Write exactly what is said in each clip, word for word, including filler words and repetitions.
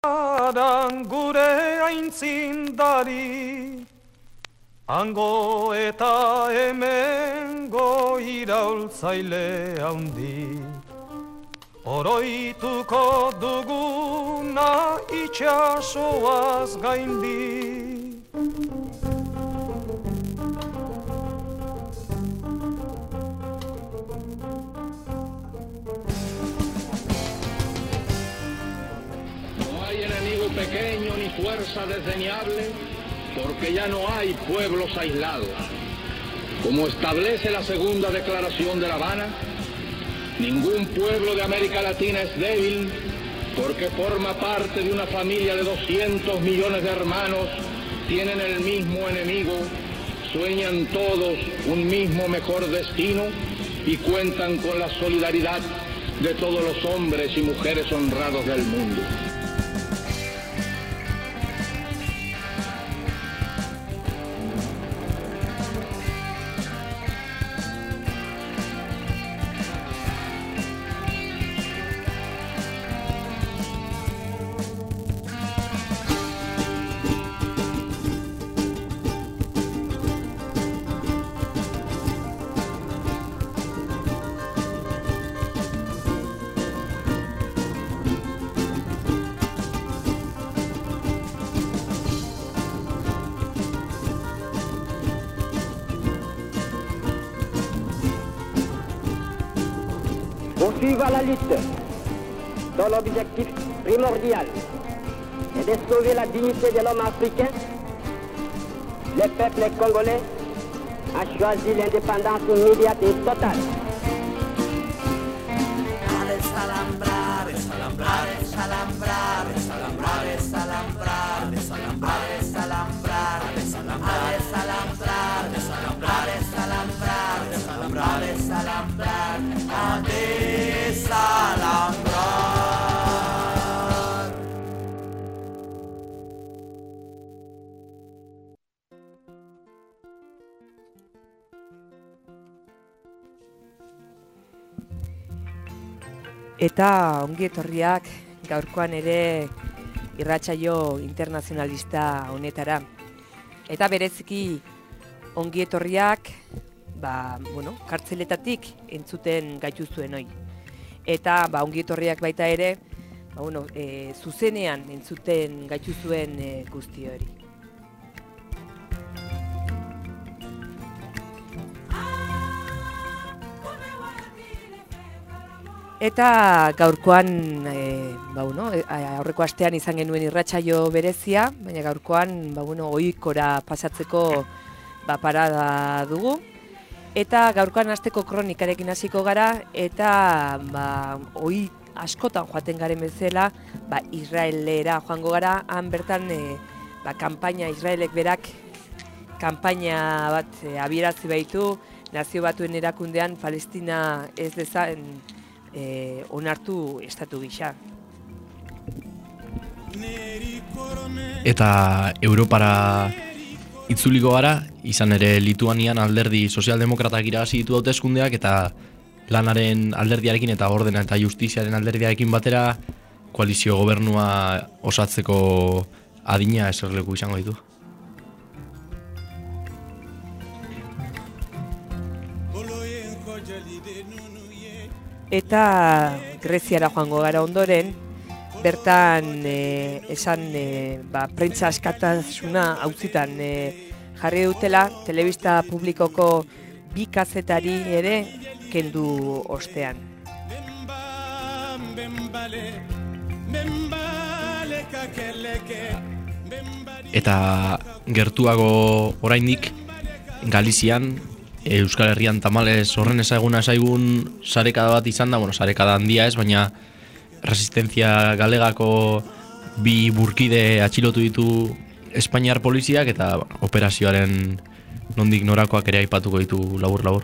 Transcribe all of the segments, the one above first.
Aran gure aintzindari, hango eta hemengo iraultzaile handi, oroituko duguna itxasoaz gaindi. Pequeño ni fuerza desdeñable, porque ya no hay pueblos aislados. Como establece la segunda declaración de La Habana, ningún pueblo de América Latina es débil, porque forma parte de una familia de doscientos millones de hermanos, tienen el mismo enemigo, sueñan todos un mismo mejor destino y cuentan con la solidaridad de todos los hombres y mujeres honrados del mundo. Poursuivre la lutte dont l'objectif primordial est de sauver la dignité de l'homme africain, le peuple congolais a choisi l'indépendance immédiate et totale. A desalambrar, desalambrar, desalambrar, desalambrar, desalambrar, desalambrar, desalambrar, desalambrar, desalambrar, desalambrar, desalambrar, desalambrar, desalambrar, a desalambrar. Eta ongi etorriak gaurkoan ere irratsaio internazionalista honetara. Eta bereziki ongi etorriak, ba, bueno, kartzeletatik entzuten gaituzuen hoi. Eta ba, ongi etorriak baita ere, ba, bueno, e, zuzenean entzuten gaituzuen e, guzti hori. Eta gaurkoan, e, ba, bueno, aurreko astean izan genuen irratsaio berezia, baina gaurkoan ba, bueno, ohikora pasatzeko ba, parada dugu. Eta gaurkoan hasteko kronikarekin hasiko gara, eta ba, ohi askotan joaten garen bezala, ba, Israelera joango gara, han bertan e, ba, kanpaina Israelek berak kanpaina bat e, abierazi baitu, Nazio Batuen erakundean Palestina ez dezan E, onartu estatu gisa. Eta Europara itzuliko gara, izan ere Lituanian alderdi sozialdemokratak irabazi ditu hauteskundeak eta lanaren alderdiarekin eta ordena eta justiziaren alderdiarekin batera koalizio gobernua osatzeko adina eserleku izango ditu. Eta Greziara joango gara ondoren, bertan e, esan e, ba, prentsa askatasuna auzitan e, jarri dutela, telebista publikoko bi kazetari ere kendu ostean. Eta gertuago oraindik Galizian, Euskal Herrian tamalez horren ezaguna zaigun sarekada bat izan da, bueno, sarekada handia ez, baina Resistentzia Galegako bi burkide atxilotu ditu Espainiar poliziak eta operazioaren nondik norakoak ere aipatuko ditu labur-labur.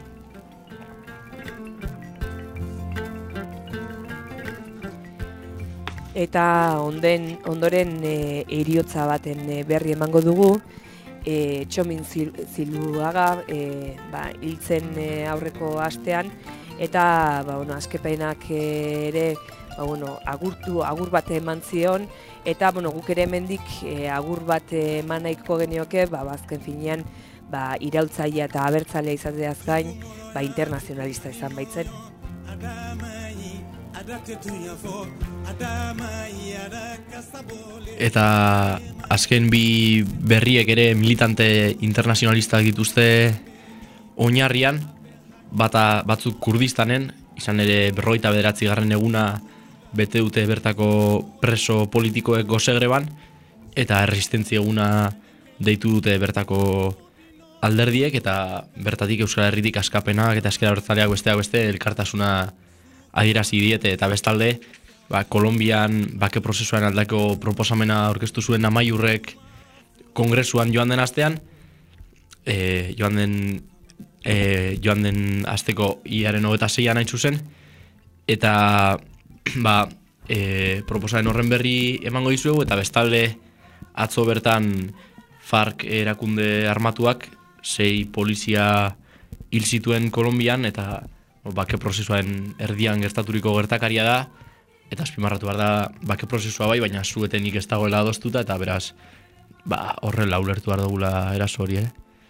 Eta onden, ondoren e, heriotza baten e, berri emango dugu, E, Txomin Ziluaga e, ba, hiltzen e, aurreko astean, eta ba, bueno, azkepenak ere ba, bueno, agurtu, agur bat eman zion, eta bueno, guk ere hemendik e, agur bat eman nahiko genioke, ba, bazken finean, ba, iraultzailea eta abertzalea izateaz gain, ba, internazionalista izan baitzen. Eta azken bi berriek ere militante internazionalistak dituzte oinarrian, bata batzuk Kurdistanen, izan ere berrogeita bederatzi garren eguna bete dute bertako preso politikoek gozegreban, eta erresistentzia eguna deitu dute bertako alderdiek, eta bertatik Euskal Herritik askapenak eta ezker abertzaleak besteak beste elkartasuna adierazi diete, eta bestalde, ba, Kolonbian bake prozesuan aldako proposamena aurkeztu zuen Amaiurrek kongresuan joan den astean, e, joan den e, joan den asteko iaren hogeita seian hain zuzen, eta ba, e, proposamen horren berri emango dizuegu, eta bestalde atzo bertan FARC erakunde armatuak sei polizia hil zituen Kolonbian, eta bake prozesuaren erdian gertaturiko gertakaria da, eta azpimarratu behar da bake prozesua bai, baina zuetenik ez dagoela adostuta, eta beraz ba, horrela ulertu behar dugula eraso hori, eh?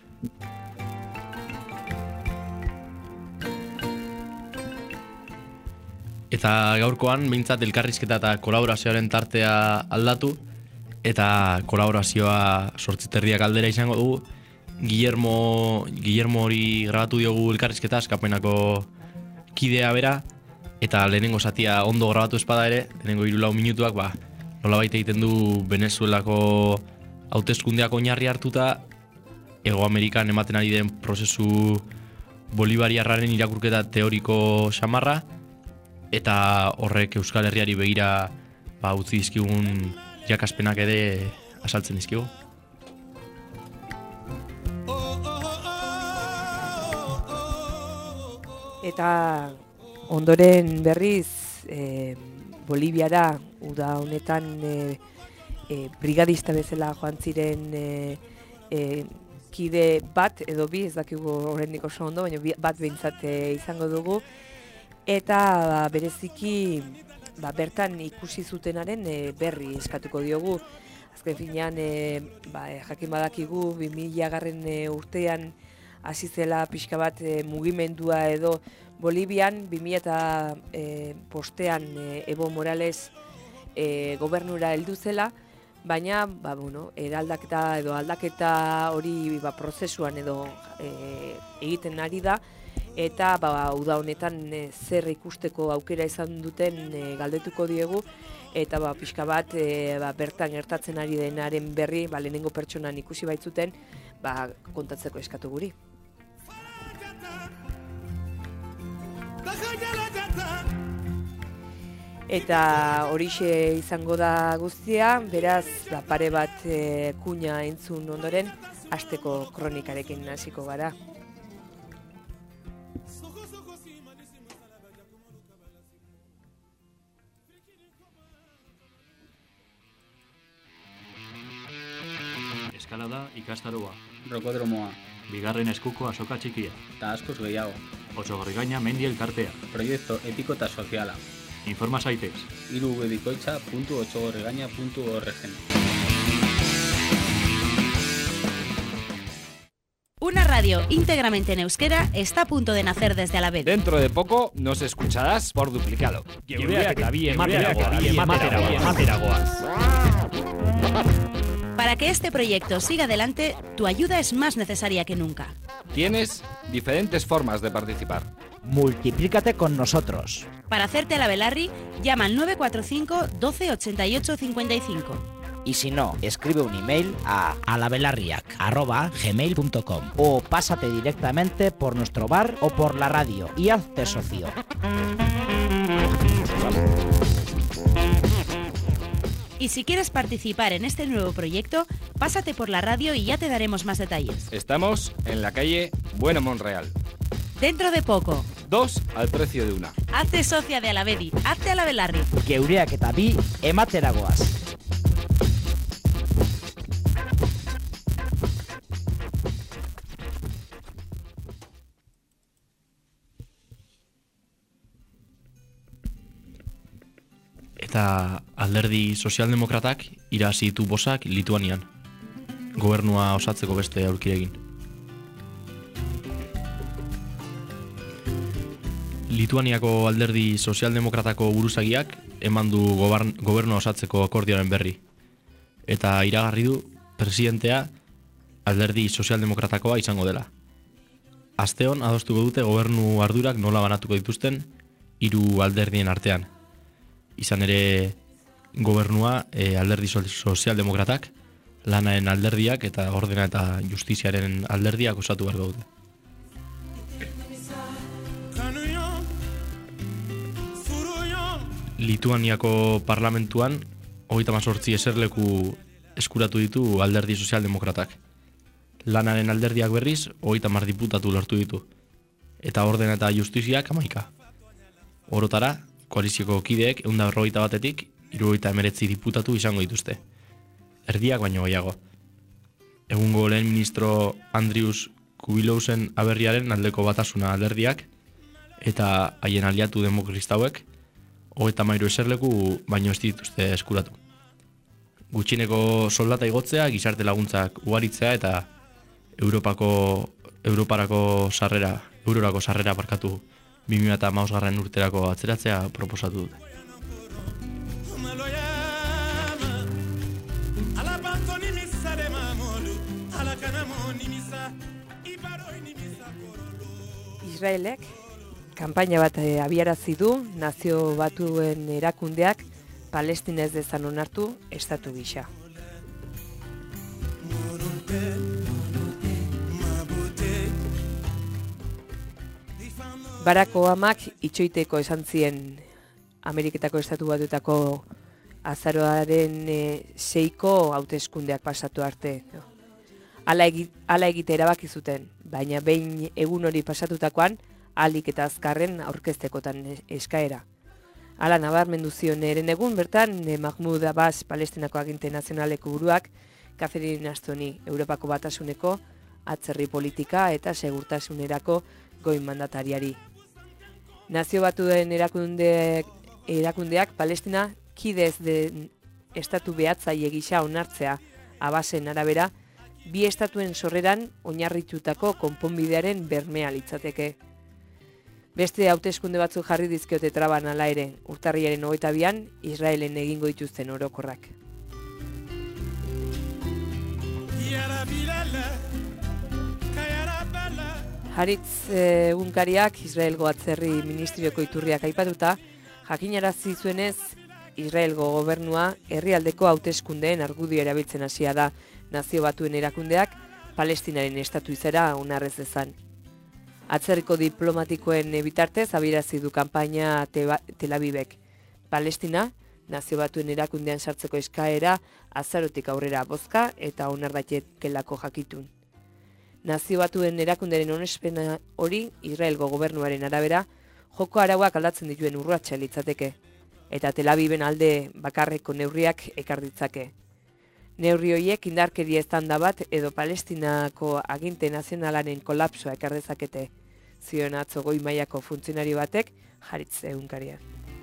Eta gaurkoan, behintzat elkarrizketa eta kolaborazioaren tartea aldatu, eta kolaborazioa sortziterriak aldera izango dugu. Guillermo, Guillermo hori grabatu diogu elkarrizketa, askapenako kidea bera, eta lehenengo zatia ondo grabatu espada ere, lehenengo hiru lau minutuak, ba, nolabait egiten du Venezuelako hauteskundeak oinarri hartuta, Hego Amerikan ematen ari den prozesu bolivariarraren irakurketa teoriko xamarra, eta horrek Euskal Herriari begira ba, utzi dizkigun irakaspenak ere azaltzen dizkigu. Eta ondoren berriz e, Boliviara uda honetan e, e, brigadista bezala joan ziren e, e, kide bat edo bi, ez dakigu oraindik oso ondo, baina bat behintzat izango dugu. Eta ba, bereziki ba, bertan ikusi zutenaren e, berri eskatuko diogu. Azken finean, e, ba, jakin badakigu bi mila garren e, urtean hasi zela pixka bat e, mugimendua edo Bolivian, bi mila eta e, postean e, Evo Morales e, gobernura heldu zela, baina ba, bueno, eraldaketa edo aldaketa hori ba, prozesuan edo e, egiten ari da, eta ba, uda honetan e, zer ikusteko aukera izan duten e, galdetuko diegu, eta ba, pixka bat e, ba, bertan gertatzen ari denaren berri ba, lehenengo pertsonan ikusi baitzuten ba, kontatzeko eskatu guri. Eta horixe izango da guztia, beraz ba, pare bat e, kuña entzun ondoren, hasteko kronikarekin hasiko gara. Eskalada ikastaroa, Rokodromoa, bigarren eskuko azoka txikia, eta askoz gehiago. Otxogorrigaina mendi elkartea. Proiektu etiko eta soziala. Informa zaitez. irubebikoitza puntu otxogorrigaina puntu org. Una radio íntegramente en euskera está a punto de nacer desde Alavedi. Dentro de poco nos escucharás por duplicado. Para que este proyecto siga adelante, tu ayuda es más necesaria que nunca. Tienes diferentes formas de participar. Multiplícate con nosotros. Para hacerte la Belarri, llama al nueve cuatro cinco, doce, ochenta y ocho, cincuenta y cinco. Y si no, escribe un email a alabelarriac arroba gmail punto com o pásate directamente por nuestro bar o por la radio y hazte socio. Y si quieres participar en este nuevo proyecto, pásate por la radio y ya te daremos más detalles. Estamos en la calle Bueno Monreal. Dentro de poco. Dos al precio de una. Hazte socia de Alavedi, hazte a la Belarri. Geureak eta bi ematera goaz. Eta alderdi sozialdemokratak irabazi ditu bozak Lituanian, gobernua osatzeko beste aurkiregin. Lituaniako alderdi sozialdemokratako buruzagiak eman du gobern, gobernua osatzeko akordioaren berri. Eta iragarri du presidentea alderdi sozialdemokratakoa izango dela. Asteon adostuko dute gobernu ardurak nola banatuko dituzten hiru alderdien artean. Izan ere gobernua e, alderdi sozialdemokratak, lanaren alderdiak eta ordena eta justiziaren alderdiak osatu beharko dute. Lituaniako parlamentuan hogeita hamazortzi eserleku eskuratu ditu alderdi sozialdemokratak. Lanaren alderdiak berriz hogeita hamar diputatu lortu ditu. Eta ordena eta justiziak hamaika. Orotara, koalizioko kideek ehun eta berrogeita batetik hirurogeita hemeretzi diputatu izango dituzte. Erdiak baino gehiago. Egungo lehen ministro Andrius Kubilousen aberriaren aldeko batasuna alderdiak eta haien aliatu demokristauek hogeita hamairu eserleku baino ez dituzte eskuratu. Gutxieneko soldata igotzea, gizarte laguntzak ugaritzea eta Europako Europarako sarrera, Eurorako sarrera parkatu bi mila hamabosgarren urterako atzeratzea proposatu dute. Israelek kanpaina bat abiarazi du Nazio Batuen erakundeak Palestina ez dezan onartu estatu gisa. Barack Obamak itxoiteko esan zien Ameriketako estatu batuetako azaroaren e, seiko hauteskundeak pasatu arte. Hala egi, egite erabaki zuten, baina behin egun hori pasatutakoan ahalik eta azkarren aurkeztekotan eskaera. Hala nabarmendu zion eren egun bertan e, Mahmoud Abbas Palestinako aginte nazionaleko buruak Catherine Ashtoni Europako Batasuneko atzerri politika eta segurtasunerako goi mandatariari. Nazio Batuen erakundeak, erakundeak Palestina kidez den estatu behatzaile gisa onartzea Abbasen arabera, bi estatuen sorreran oinarritutako konponbidearen bermea litzateke. Beste hauteskunde batzuk jarri dizkiote traban hala ere, urtarriaren hogeita bian Israelen egingo dituzten orokorrak. Haritz egunkariak Israelgo atzerri ministerioko iturriak aipatuta, jakinarazi zuenez Israelgo gobernua herrialdeko hauteskundeen argudio erabiltzen hasia da Nazio Batuen erakundeak Palestinaren estatu izera onarrez dezan. Atzerriko diplomatikoen bitartez abiarazi du kanpaina Tel Avivek. Palestina Nazio Batuen erakundean sartzeko eskaera azarotik aurrera bozka eta onar daitekelako jakitun. Nazio Batuen erakunderen onespena hori Israelgo gobernuaren arabera joko arauak aldatzen dituen urratsa litzateke eta Tel Aviven alde bakarreko neurriak ekar ditzake. Neurri horiek indarkeria eztanda bat edo Palestinako aginte nazionalaren kolapsoa ekar dezakete, zion atzo goi mailako funtzionari batek Haritz egunkarian.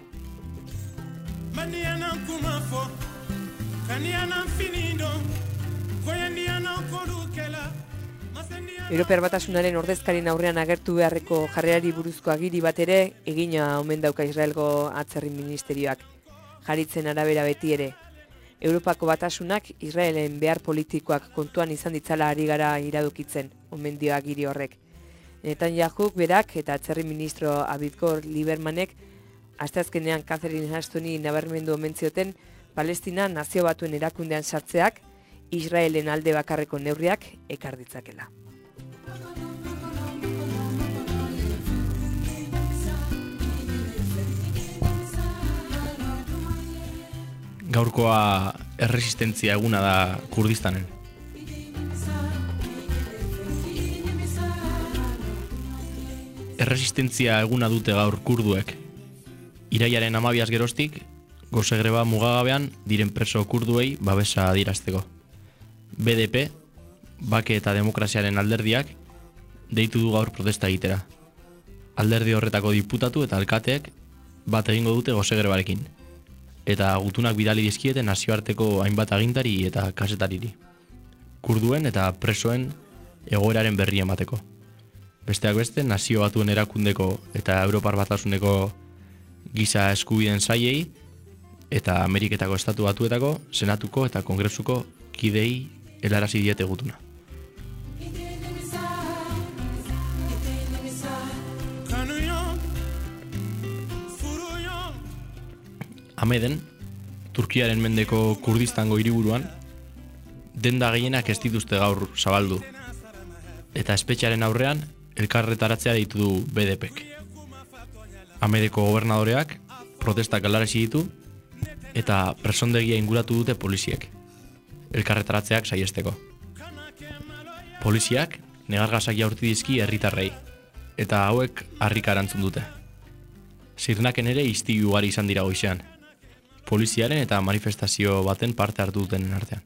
Europear Batasunaren ordezkarien aurrean agertu beharreko jarrerari buruzko agiri bat ere egina omen dauka Israelgo atzerri ministerioak. Haritzen arabera beti ere. Europako Batasunak Israelen behar politikoak kontuan izan ditzala ari gara iradokitzen, omen dio agiri horrek. Netanyahuk berak eta atzerri ministro Avigdor Liebermanek asteazkenean Catherine Ashtoni nabarmendu omen zioten Palestina Nazio Batuen erakundean sartzeak Israelen alde bakarreko neurriak ekar ditzakela. Gaurkoa erresistentzia eguna da Kurdistanen. Erresistentzia eguna dute gaur kurduek. Iraiaren hamabiaz geroztik, gose greba mugagabean diren preso kurduei babesa adierazteko. B D P, Bake eta Demokraziaren alderdiak, deitu du gaur protesta egitera. Alderdi horretako diputatu eta alkateek bat egingo dute gose grebarekin. eta gutunak bidali dizkiete nazioarteko hainbat agintari eta kasetariri. Kurduen eta presoen egoeraren berri emateko. Besteak beste, Nazio Batuen erakundeko eta Europar Batasuneko giza eskubideen saiei eta Ameriketako Estatu Batuetako, Senatuko eta Kongresuko kidei helarazi diete gutuna. Ameden, Turkiaren mendeko Kurdistango hiriburuan, denda gehienak ez dituzte gaur zabaldu, eta espetxearen aurrean elkarretaratzea ditu du B D Pk. Amedeko gobernadoreak protestak helarazi ditu eta presondegia inguratu dute poliziek, elkarretaratzeak saihesteko. Poliziak negargasak jaurti dizki herritarrei, eta hauek harrika erantzun dute. Zirnaken ere istilu ugari izan dira goizean, poliziaren eta manifestazio baten parte hartu dutenen artean.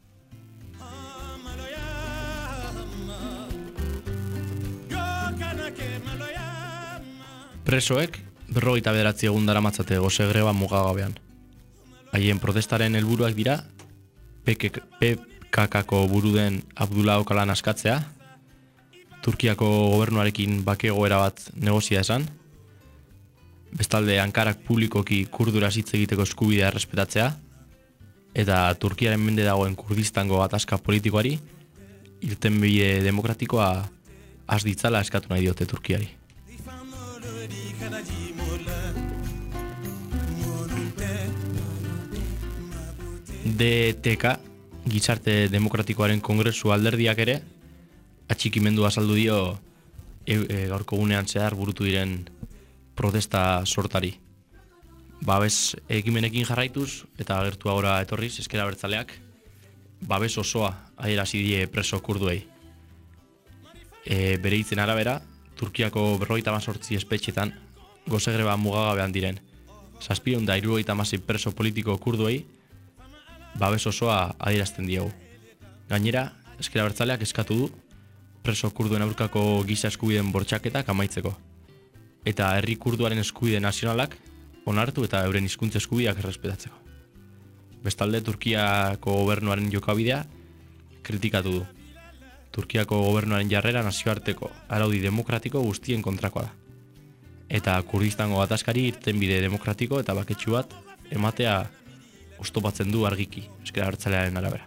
Presoek berrogeita bederatzi egun daramatzate gose greba mugagabean. Haien protestaren helburuak dira P K K-ko buru den Abdullah Öcalan askatzea, Turkiako gobernuarekin bake egoera bat negozia esan, bestalde Ankarak publikoki kurduraz hitz egiteko eskubidea errespetatzea, eta Turkiaren mende dagoen Kurdistango gatazka politikoari irtenbide demokratikoa has ditzala eskatu nahi diote Turkiari. D T K, Gizarte Demokratikoaren Kongresu alderdiak ere, atxikimendu azaldu dio e, e, gaurko gunean zehar burutu diren protesta sortari. Babes ekimenekin jarraituz eta agertu agora etorriz ezker abertzaleak, babes osoa adierazi die preso kurduei. E, bere hitzen arabera, Turkiako berrogeita hamazortzi espetxetan gose greba mugagabean diren zazpiehun eta hirurogeita hamasei preso politiko kurduei babes osoa adierazten diegu. Gainera, ezker abertzaleak eskatu du preso kurduen aurkako giza eskubideen bortxaketak amaitzeko, eta herri kurduaren eskubide nazionalak onartu eta euren hizkuntza eskubideak errespetatzeko. Bestalde, Turkiako gobernuaren jokabidea kritikatu du. Turkiako gobernuaren jarrera nazioarteko araudi demokratiko guztien kontrakoa da. Eta Kurdistango gatazkari irtenbide demokratiko eta baketsu bat ematea oztopatzen du argiki, ezker abertzalearen arabera.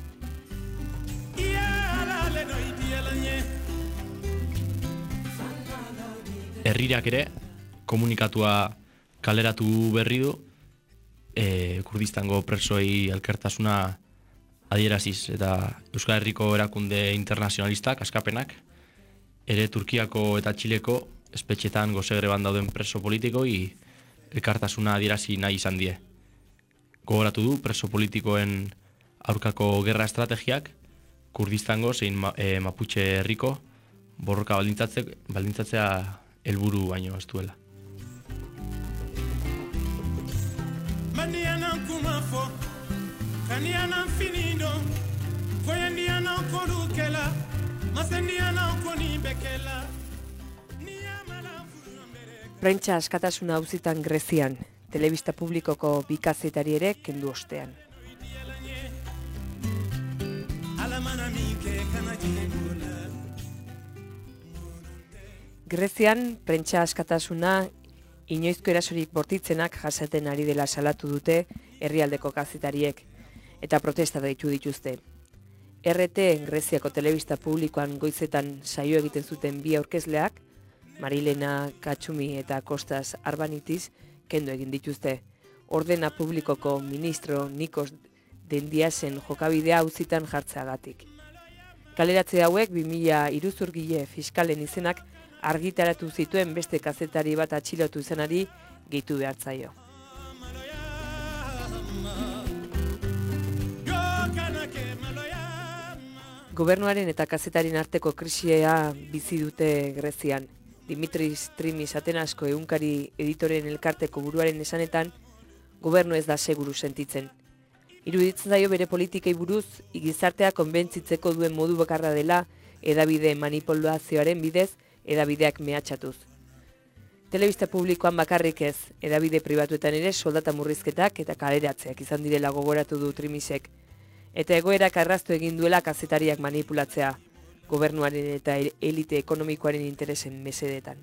Herrirak ere komunikatua kaleratu berri du e, Kurdistango presoei elkartasuna adieraziz, eta Euskal Herriko erakunde internazionalistak, askapenak, ere Turkiako eta Txileko espetxetan gose greban dauden preso politikoi elkartasuna adierazi nahi izan die. Gogoratu du preso politikoen aurkako gerra estrategiak Kurdistango zein ma, e, Mapuche herriko borroka baldintzatzea helburu baino ez duela. Prentsa askatasuna auzitan Grezian, telebista publikoko bi kazetari ere kendu ostean. Grezian, prentsa askatasuna inoizko erasorik bortitzenak jasaten ari dela salatu dute herrialdeko kazetariek, eta protesta deitu dituzte. R T Greziako telebista publikoan goizetan saio egiten zuten bi aurkezleak, Marilena Katsumi eta Kostas Arbanitis, kendu egin dituzte. Ordena publikoko ministro Nikos Dendiasen jokabidea auzitan jartzeagatik. Kaleratze hauek bi mila iruzurgile fiskalen izenak argitaratu zituen beste kazetari bat atxilotu izanari gehitu behartzaio. Gobernuaren eta kazetarien arteko krisia bizi dute Grezian. Dimitris Trimis Atenasko egunkari editoren elkarteko buruaren esanetan, gobernu ez da seguru sentitzen. Iruditzen zaio bere politikei buruz, gizartea konbentzitzeko duen modu bakarra dela edabide manipulazioaren bidez, edabideak mehatxatuz. Telebista publikoan bakarrik ez, hedabide pribatuetan ere soldata murrizketak eta kaleratzeak izan direla gogoratu du Trimisek. Eta egoerak arrastu egin duela kazetariak manipulatzea, gobernuaren eta elite ekonomikoaren interesen mesedetan.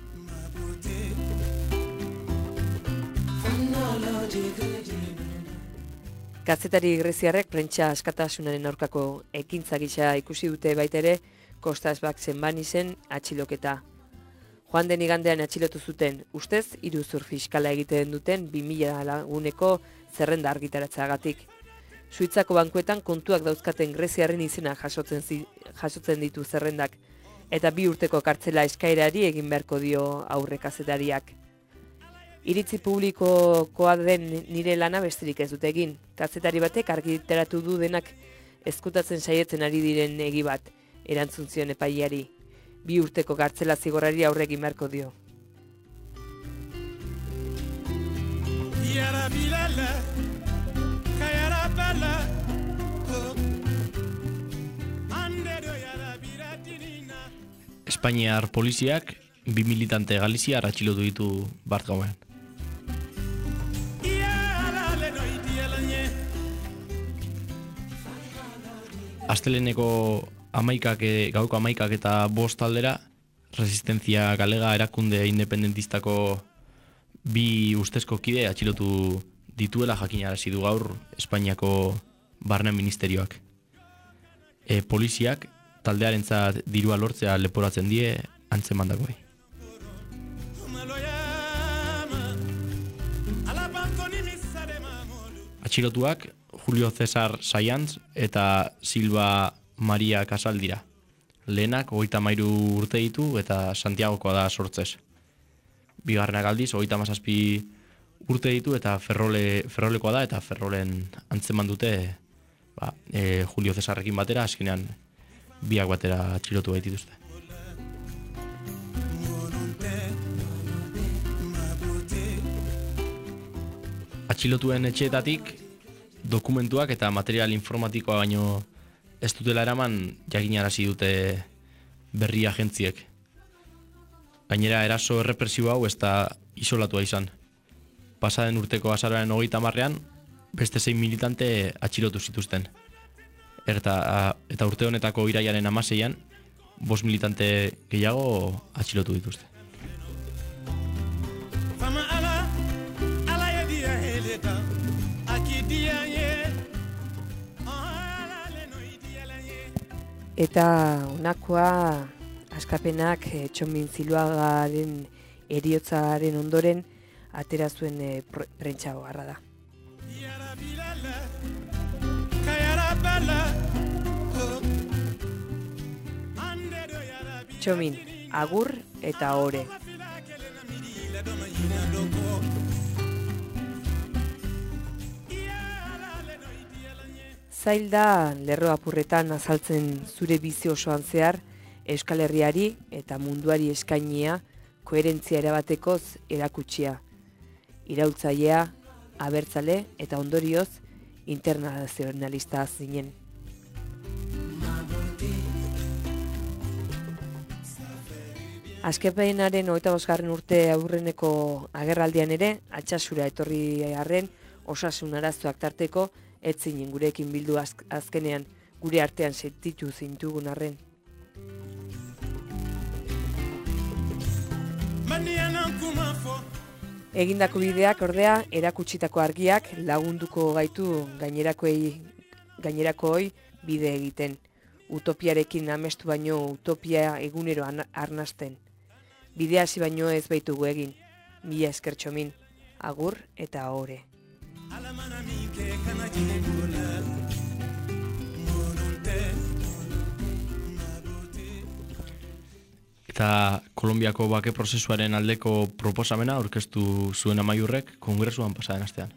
Kazetari greziarrek prentsa askatasunaren aurkako ekintza gisa ikusi dute baita ere Kostas Baksenbanisen atxiloketa. Joan den igandean atxilotu zuten, ustez, iruzur fiskala egiten duten bi mila laguneko zerrenda argitaratzeagatik. Suitzako bankuetan kontuak dauzkaten greziarren izena jasotzen, zi, jasotzen ditu zerrendak, eta bi urteko kartzela eskaerari egin beharko dio aurre kazetariak. Iritzi publikokoa den nire lana besterik ez dut egin. Kazetari batek argitaratu du denak ezkutatzen saietzen ari diren egi bat, erantzun zion epaileari. Bi urteko kartzela zigorrari aurre egin beharko dio. Espainiar poliziak bi militante galiziar atxilotu ditu bart gauean. Asteleneko amaikak, gauko amaikak eta bost aldera, Resistentzia Galega erakunde independentistako bi ustezko kide atxilotu dituela jakinarazi du gaur Espainiako Barne Ministerioak. E, poliziak taldearentzat dirua lortzea leporatzen die antzemandakoei. Atxilotuak Julio Cesar Saiantz eta Silva Maria Casal dira. Lehenak hogeita hamairu urte ditu eta Santiagokoa da sortzez. Bigarrenak aldiz hogeita hamazazpi urte ditu eta Ferrole, Ferrolekoa da eta Ferrolen antzeman dute ba, e, Julio Cesarrekin batera, azkenean biak batera atxilotu baitituzte. Atxilotuen etxeetatik dokumentuak eta material informatikoa baino ez dutela eraman jakinarazi dute berri agentziek. Gainera eraso errepresibo hau ez da isolatua izan. Pasaden urteko azaroaren hogeita hamarrean beste zein militante atxilotu zituzten. Eta, eta urte honetako iraiaren hamaseian bost militante gehiago atxilotu dituzte. Eta honakoa askapenak e, Txomin Ziluagaren heriotzaren ondoren atera zuen e, prentsa oharra da. Txomin, agur eta ore. Zail da lerro apurretan azaltzen zure bizi osoan zehar Euskal Herriari eta munduari eskainia koherentzia erabatekoz erakutsia. Iraultzailea, abertzale eta ondorioz internazionalista zinen. Askepenaren hogeita bosgarren urte aurreneko agerraldian ere, atxasura etorri arren osasun arazoak tarteko, ez zinen gurekin bildu azk, azkenean gure artean sentitu zintugun arren. Egindako bideak ordea erakutsitako argiak lagunduko gaitu gainerakoei gainerakoei bide egiten. Utopiarekin amestu baino utopia egunero arnasten. Bidea hasi baino ez baitugu egin. Mila esker Txomin, agur eta ore. Eta Kolonbiako bake prozesuaren aldeko proposamena aurkeztu zuen Amaiurrek kongresuan pasaden astean.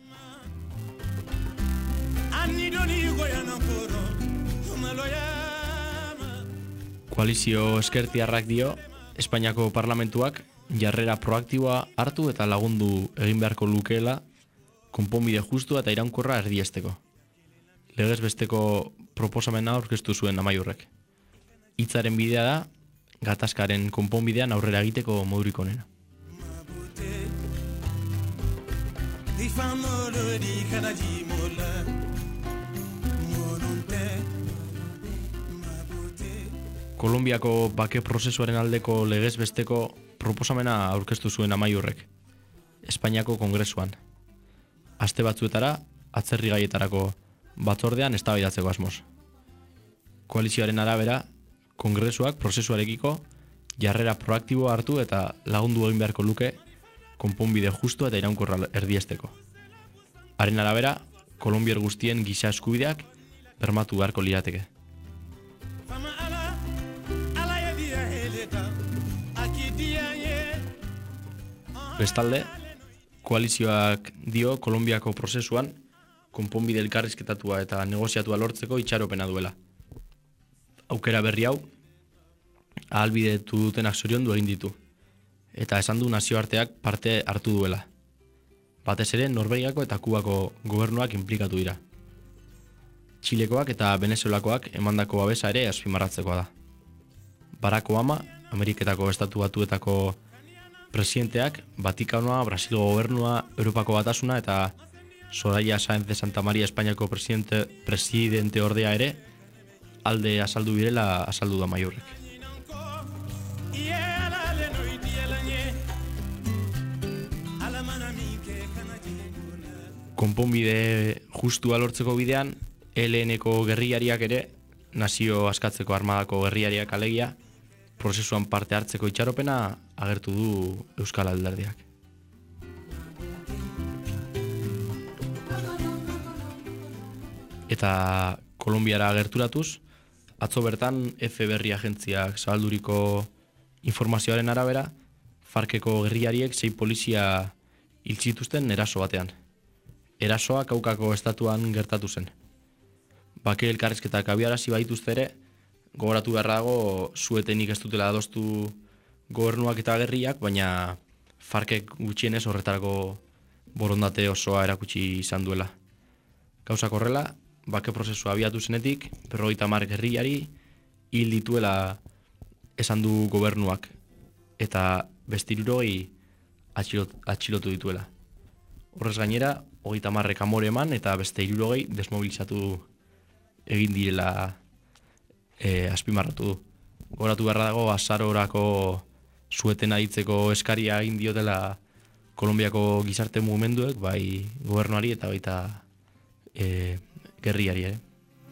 Koalizio eskertiarrak dio, Espainiako parlamentuak jarrera proaktiboa hartu eta lagundu egin beharko lukeela konponbide justua eta iraunkorra erdiesteko. Legez besteko proposamena aurkeztu zuen Amaiurrek. Hitzaren bidea da, gatazkaren konponbidean aurrera egiteko modurik onena. Kolonbiako bake prozesuaren aldeko legez besteko proposamena aurkeztu zuen Amaiurrek, Espainiako Kongresuan. Aste batzuetara, atzerri gaietarako batzordean eztabaidatzeko asmoz. Koalizioaren arabera, Kongresuak prozesuarekiko jarrera proaktiboa hartu eta lagundu egin beharko luke konponbide justu eta iraunkorra erdiesteko. Haren arabera, kolonbiar guztien giza eskubideak bermatu beharko lirateke. Bestalde, koalizioak dio Kolonbiako prozesuan konponbide elkarrizketatua eta negoziatua lortzeko itxaropena duela. Aukera berri hau, ahalbidetu dutenak zoriondu egin ditu, eta esan du nazioarteak parte hartu duela. Batez ere, Norvegiako eta Kubako gobernuak inplikatu dira. Txilekoak eta Venezuelakoak emandako babesa ere azpimarratzekoa da. Barack Obama, Ameriketako Estatu Batuetako presidenteak, Vatikanoa, Brasilgo gobernua, Europako Batasuna eta Soraya Sáenz de Santa Maria Espainiako presidente, presidente ordea ere alde azaldu direla azaldu da Amaiurrek. Konponbide justua lortzeko bidean, E L N-ko gerrillariak ere, nazio askatzeko armadako gerrillariak alegia, prozesuan parte hartzeko itxaropena agertu du Euskal Alderdiak. Eta Kolonbiara gerturatuz, atzo bertan F Berri agentziak zabalduriko informazioaren arabera, Farkeko gerrillariek sei polizia hil zituzten eraso batean. Erasoa Kaukako estatuan gertatu zen. Bake elkarrizketak abiarazi baituzte ere, gogoratu beharra dago zuetenik ez dutela adostu gobernuak eta gerriak, baina Farkek gutxienez horretarako borondate osoa erakutsi izan duela. Gauzak horrela, bake prozesua abiatu zenetik, berrogeita hamar gerrillari hil dituela esan du gobernuak, eta beste hirurogei atxilot, atxilotu dituela. Horrez gainera, hogeita hamarrek amore eman eta beste hirurogei desmobilizatu egin direla e, azpimarratu du. Goratu beharra dago azarorako zueten aditzeko eskaria egin diotela Kolonbiako gizarte mugimenduek, bai gobernuari eta baita e, gerriari ere.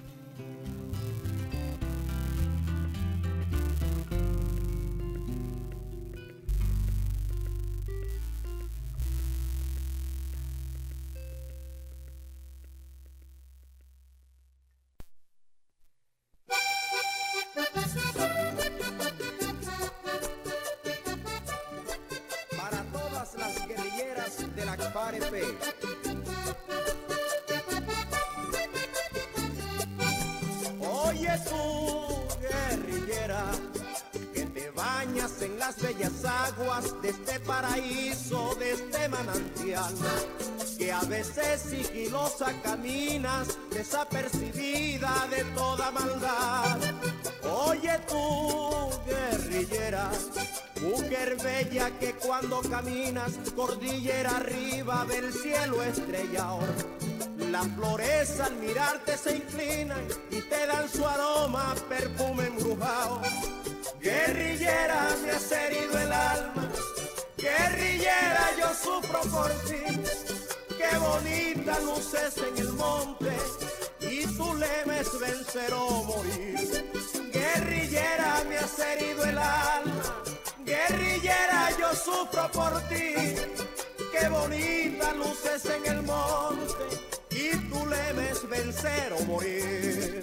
Oye tú, guerrillera, que te bañas en las bellas aguas de este paraíso, de este manantial, que a veces sigilosa caminas, desapercibida de toda maldad. Oye tú, guerrillera, mujer bella que cuando caminas cordillera arriba del cielo estrellado, las flores al mirarte se inclinan y te dan su aroma, perfume embrujado. Guerrillera, me has herido el alma, guerrillera, yo sufro por ti. Qué bonita luces en el monte y tu lema es vencer o morir. Guerrillera, me has herido el alma, guerrillera, yo sufro por ti. Qué bonita luces en el monte y tu lema es vencer o morir.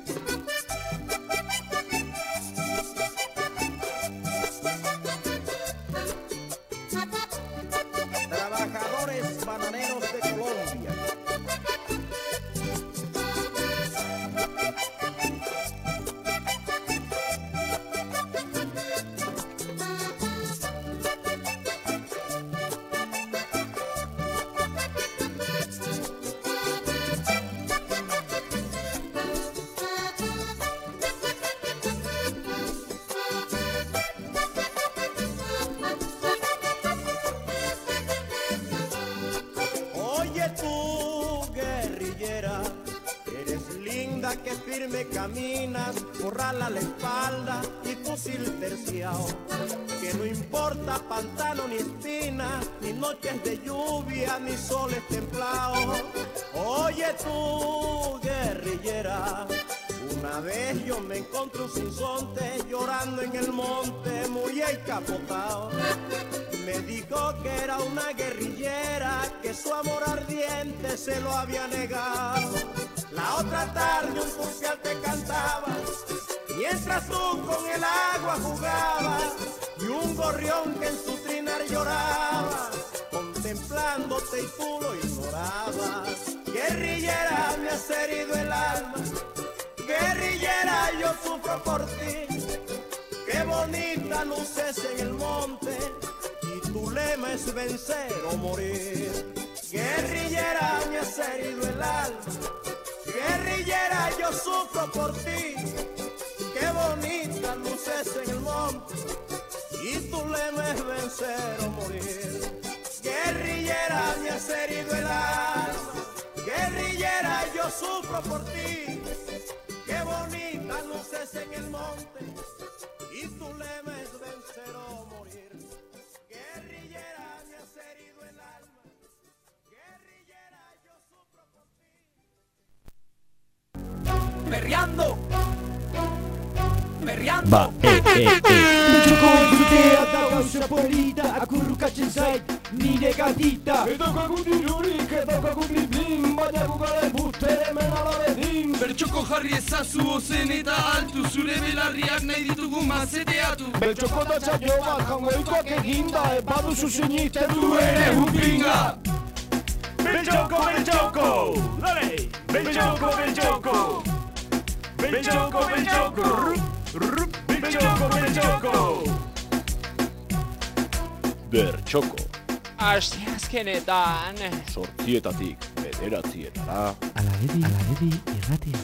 Trabajadores bananeros de Colombia. vida que firme caminas, corral a la espalda y fusil terciado. Que no importa pantano ni espina, ni noches de lluvia, ni soles templados. Oye tú, guerrillera, una vez yo me encontré un sinsonte llorando en el monte, muy encapotado. Me dijo que era una guerrillera, que su amor ardiente se lo había negado. La otra tarde un comercial te cantaba, mientras tú con el agua jugabas, y un gorrión que en su trinar lloraba, contemplándote y tú lo ignorabas. Guerrillera, me has herido el alma, guerrillera, yo sufro por ti. Qué bonita luces en el monte, y tu lema es vencer o morir. Guerrillera, me has herido el alma, guerrillera, yo sufro por ti. Qué bonita luces en el monte, y tu lema es vencer o morir. Guerrillera, me has herido el alma, guerrillera, yo sufro por ti. Qué bonita luces en el monte, y tu lema es vencer o morir. Guerrillera, me has herido el alma, guerrillera, yo sufro por ti. Perreando, perreando. Ba, eh, eh, eh. Txokoitzea da gauza polita, akurrukatzen zait, nire gatita. Edokagun dirurik, edokagun biblin, baina gugaren buster hemen alabedin. Bertxoko jarri ezazu ozen eta altu, zure belarriak nahi ditugu mazeteatu. Bertxoko da txaio bat, jangoikoak eginda, baduzu sinisten du ere hupinga. Bertxoko, bertxoko, dale! Bertxoko, bertxoko, bertxoko, bertxoko, rup, bertxoko, bertxoko. Bertxoko. Asteazkenetan. Sortzietatik bederatzietara. Alabedi, alabedi, irratia.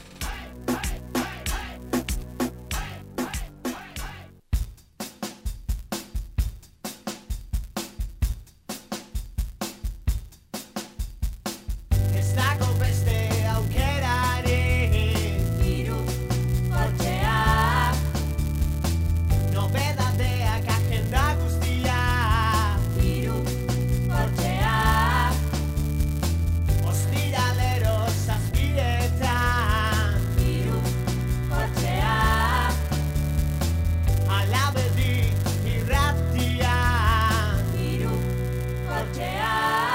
Ez dago beste aukerarik, hiru hortzea, nobedadeak agenda guztia, hiru hortzea, ostiralero zazpietan, hiru hortzea, alabedi irratia, hiru hortzea.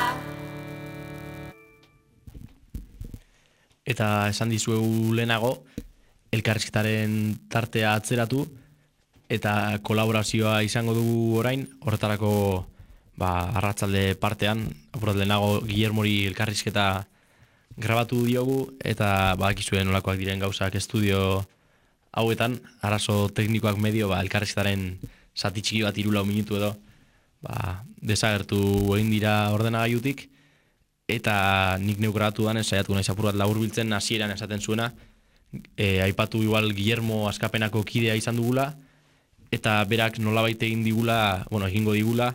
Eta esan dizuegu lehenago, elkarrizketaren tartea atzeratu, eta kolaborazioa izango dugu orain, horretarako ba, arratzalde partean, apurat lehenago Guillermori elkarrizketa grabatu diogu, eta badakizue nolakoak diren gauzak estudio hauetan, arazo teknikoak medio, ba, elkarrizketaren zati txiki bat hiru lau minutu edo, ba, desagertu egin dira ordenagailutik, eta nik neuk grabatu danez, saiatu naiz apur bat laburbiltzen hasieran esaten zuena, e, aipatu igual Guillermo Askapenako kidea izan dugula, eta berak nolabait egin digula, bueno, egingo digula,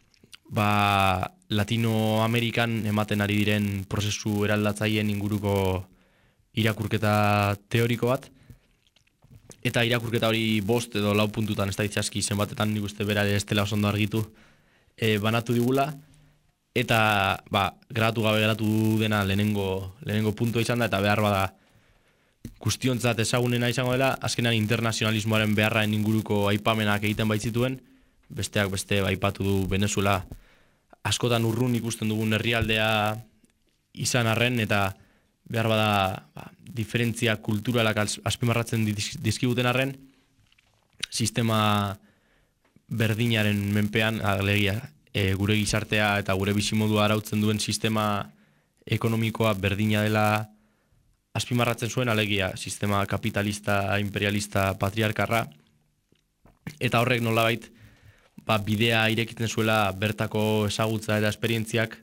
ba, Latinoamerikan ematen ari diren prozesu eraldatzaileen inguruko irakurketa teoriko bat, eta irakurketa hori bost edo lau puntutan, ez da ditzaski zenbatetan nik uste berare ez dela oso ondo argitu, e, banatu digula, eta ba, grabatu gabe geratu dena lehenengo, lehenengo puntua izan da, eta behar bada guztiontzat ezagunena izango dela, azkenan internazionalismoaren beharraen inguruko aipamenak egiten baitzituen, besteak beste aipatu du Venezuela askotan urrun ikusten dugun herrialdea izan arren, eta behar bada ba, diferentzia kulturalak azpimarratzen dizkiguten arren, sistema berdinaren menpean, alegia, e, gure gizartea eta gure bizimodua arautzen duen sistema ekonomikoa berdina dela azpimarratzen zuen, alegia, sistema kapitalista, imperialista, patriarkarra, eta horrek nolabait ba, bidea irekiten zuela bertako ezagutza eta esperientziak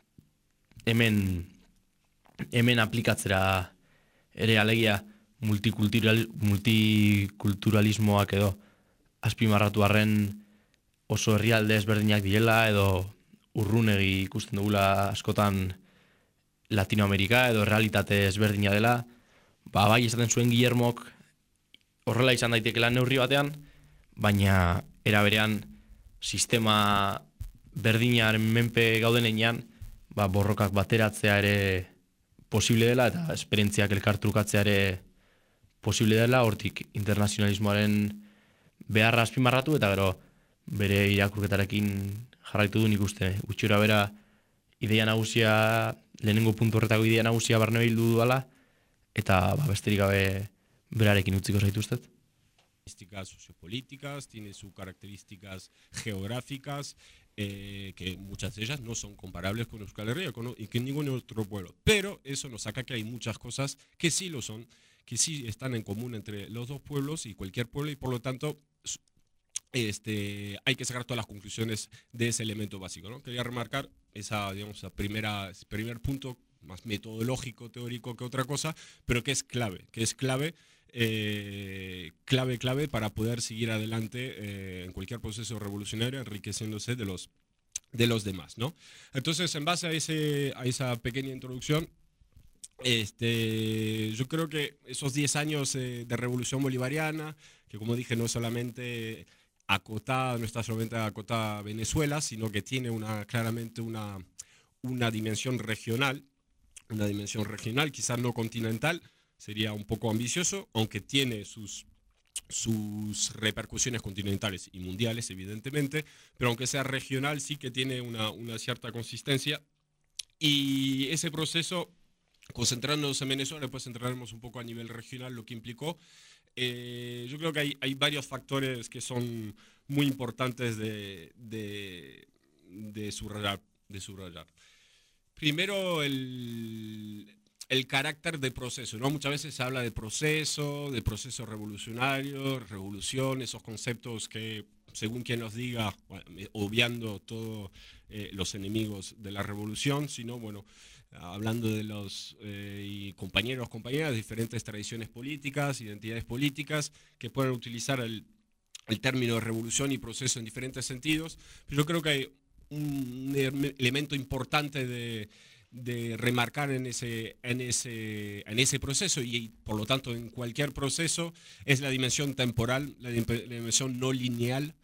hemen hemen aplikatzera ere, alegia, multikultural, multikulturalismoak edo azpimarratu arren oso herrialde ezberdinak direla, edo urrunegi ikusten dugula askotan Latinoamerika, edo realitate ezberdina dela, ba, bai esaten zuen Guillermok horrela izan daitekela neurri batean, baina era berean sistema berdinaren menpe gaudenean, ba, borrokak bateratzea ere posible dela eta esperientziak elkartrukatzea ere posible dela, hortik internazionalismoaren beharra azpimarratu eta gero bere irakurketarekin jarraitu du nik uste. Gutxura bera ideia nagusia, lehenengo puntu horretako ideia nagusia barne bildu dudala eta ba, besterik gabe berarekin utziko zaituztet. Características sociopolíticas, tiene sus características geográficas, eh, que muchas de ellas no son comparables con Euskal Herria con, y con ningún otro pueblo. Pero eso nos saca que hay muchas cosas que sí lo son, que sí están en común entre los dos pueblos y cualquier pueblo, y por lo tanto este, hay que sacar todas las conclusiones de ese elemento básico, ¿no? Quería remarcar esa, digamos, esa primera, ese primer punto, más metodológico, teórico que otra cosa, pero que es clave, que es clave. Eh, clave, clave para poder seguir adelante eh, en cualquier proceso revolucionario, enriqueciéndose de los, de los demás, ¿no? Entonces, en base a, ese, a esa pequeña introducción, este, yo creo que esos diez años eh, de revolución bolivariana, que como dije, no solamente acotada, no está solamente acotada a Venezuela, sino que tiene una, claramente una, una dimensión regional, una dimensión regional, quizás no continental, sería un poco ambicioso, aunque tiene sus, sus repercusiones continentales y mundiales, evidentemente, pero aunque sea regional, sí que tiene una, una cierta consistencia. Y ese proceso, concentrándonos en Venezuela, después entraremos un poco a nivel regional, lo que implicó. Eh, yo creo que hay, hay varios factores que son muy importantes de, de, de, subrayar, de subrayar. Primero, el... el carácter de proceso, ¿no? Muchas veces se habla de proceso, de proceso revolucionario, revolución, esos conceptos que, según quien los diga, bueno, obviando todos eh, los enemigos de la revolución, sino, bueno, hablando de los eh, y compañeros, compañeras, diferentes tradiciones políticas, identidades políticas, que pueden utilizar el, el término de revolución y proceso en diferentes sentidos, pero yo creo que hay un elemento importante de de remarcar en ese, en, ese, en ese proceso y por lo tanto en cualquier proceso es la dimensión temporal, la, la dimensión no lineal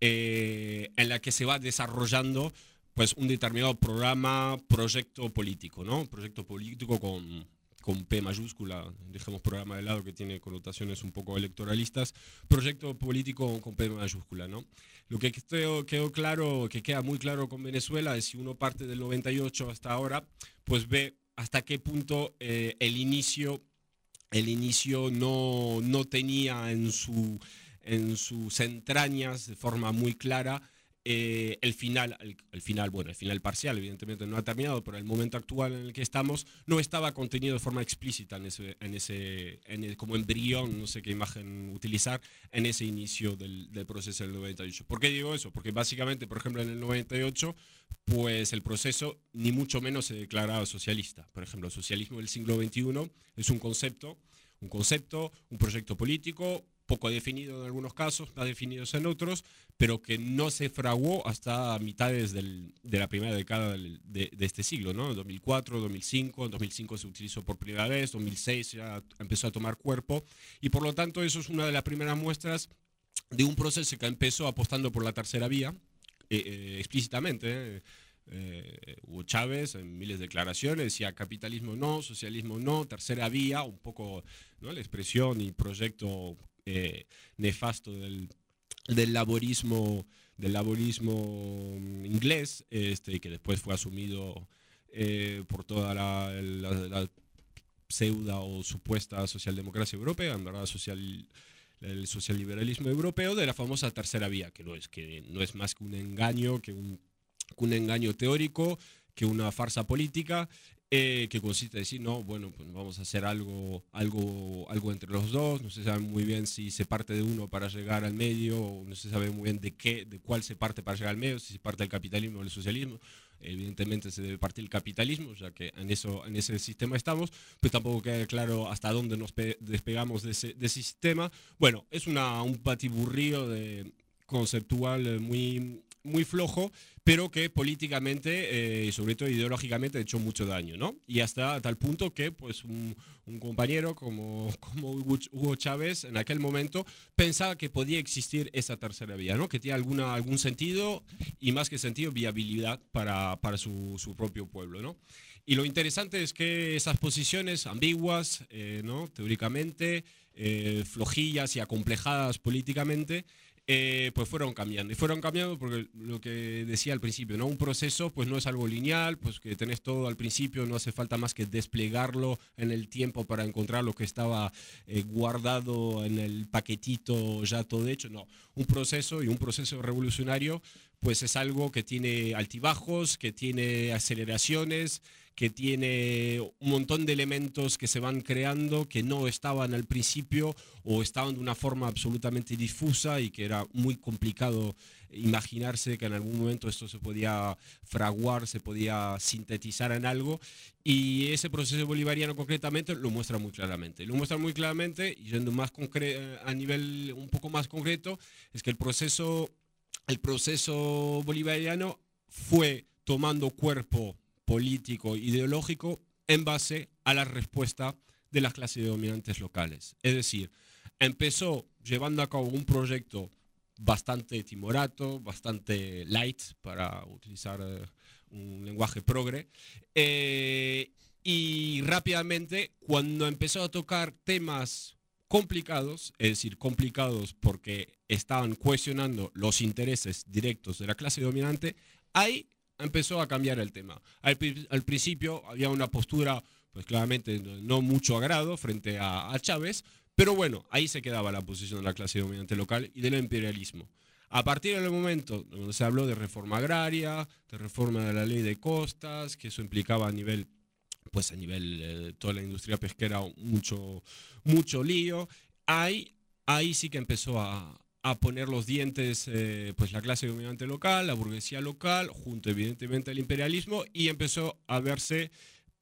eh, en la que se va desarrollando pues un determinado programa, proyecto político, ¿no? Proyecto político con, con P mayúscula, dejemos programa de lado que tiene connotaciones un poco electoralistas, proyecto político con P mayúscula, ¿no? Lo que quedó, quedó claro, que queda muy claro con Venezuela es si uno parte del noventa y ocho hasta ahora, pues ve hasta qué punto eh, el inicio, el inicio no, no tenía en, su, en sus entrañas de forma muy clara Eh, el final, el, el final, bueno, el final parcial evidentemente no ha terminado, pero el momento actual en el que estamos no estaba contenido de forma explícita en ese, en ese, en el, como embrión, no sé qué imagen utilizar, en ese inicio del, del proceso del noventa y ocho. ¿Por qué digo eso? Porque básicamente, por ejemplo, en el noventa y ocho, pues el proceso ni mucho menos se declaraba socialista. Por ejemplo, el socialismo del siglo veintiuno es un concepto, un concepto, un proyecto político, poco definido en algunos casos, más definidos en otros, pero que no se fraguó hasta mitades del, de la primera década del, de, de este siglo, ¿no? En dos mil cuatro, dos mil cinco, en dos mil cinco se utilizó por primera vez, dos mil seis ya empezó a tomar cuerpo, y por lo tanto eso es una de las primeras muestras de un proceso que empezó apostando por la tercera vía, eh, eh, explícitamente, eh, Eh, Hugo Chávez en miles de declaraciones decía capitalismo no, socialismo no, tercera vía, un poco, ¿no?, la expresión y proyecto eh, nefasto del, del laborismo del laborismo inglés, este, que después fue asumido eh, por toda la, la, la pseuda o supuesta socialdemocracia europea, en verdad social, el socialliberalismo europeo, de la famosa tercera vía, que no es, que no es más que un engaño, que un un engaño teórico, que una farsa política, eh, que consiste en decir, no, bueno, pues vamos a hacer algo, algo, algo entre los dos, no se sabe muy bien si se parte de uno para llegar al medio, no se sabe muy bien de qué, de cuál se parte para llegar al medio, si se parte del capitalismo o del socialismo. Evidentemente se debe partir el capitalismo, ya que en, eso, en ese sistema estamos, pues tampoco queda claro hasta dónde nos despegamos de ese, de ese sistema. Bueno, es una, un patiburrío de... conceptual muy, muy flojo, pero que políticamente y eh, sobre todo ideológicamente ha hecho mucho daño, ¿no? Y hasta tal punto que pues un, un compañero como, como Hugo Chávez en aquel momento pensaba que podía existir esa tercera vía, ¿no? Que tiene alguna, algún sentido y más que sentido, viabilidad para, para su, su propio pueblo, ¿no? Y lo interesante es que esas posiciones ambiguas, eh, ¿no? Teóricamente, eh, flojillas y acomplejadas políticamente, Eh, pues fueron cambiando. Y fueron cambiando porque lo que decía al principio, ¿no? Un proceso pues no es algo lineal, pues que tenés todo al principio, no hace falta más que desplegarlo en el tiempo para encontrar lo que estaba eh, guardado en el paquetito ya todo hecho. No, un proceso y un proceso revolucionario pues es algo que tiene altibajos, que tiene aceleraciones, que tiene un montón de elementos que se van creando que no estaban al principio o estaban de una forma absolutamente difusa y que era muy complicado imaginarse que en algún momento esto se podía fraguar, se podía sintetizar en algo, y ese proceso bolivariano concretamente lo muestra muy claramente. Lo muestra muy claramente, y yendo más a nivel un poco más concreto, es que el proceso, el proceso bolivariano fue tomando cuerpo político, ideológico, en base a la respuesta de las clases dominantes locales. Es decir, empezó llevando a cabo un proyecto bastante timorato, bastante light, para utilizar eh, un lenguaje progre, eh, y rápidamente, cuando empezó a tocar temas complicados, es decir, complicados porque estaban cuestionando los intereses directos de la clase dominante, ahí empezó a cambiar el tema. Al, al principio había una postura, pues claramente no mucho agrado frente a, a Chávez, pero bueno, ahí se quedaba la posición de la clase dominante local y del imperialismo. A partir del momento donde se habló de reforma agraria, de reforma de la ley de costas, que eso implicaba a nivel, pues a nivel eh, toda la industria pesquera mucho, mucho lío, ahí, ahí sí que empezó a a poner los dientes eh, pues la clase dominante local, la burguesía local, junto evidentemente al imperialismo, y empezó a verse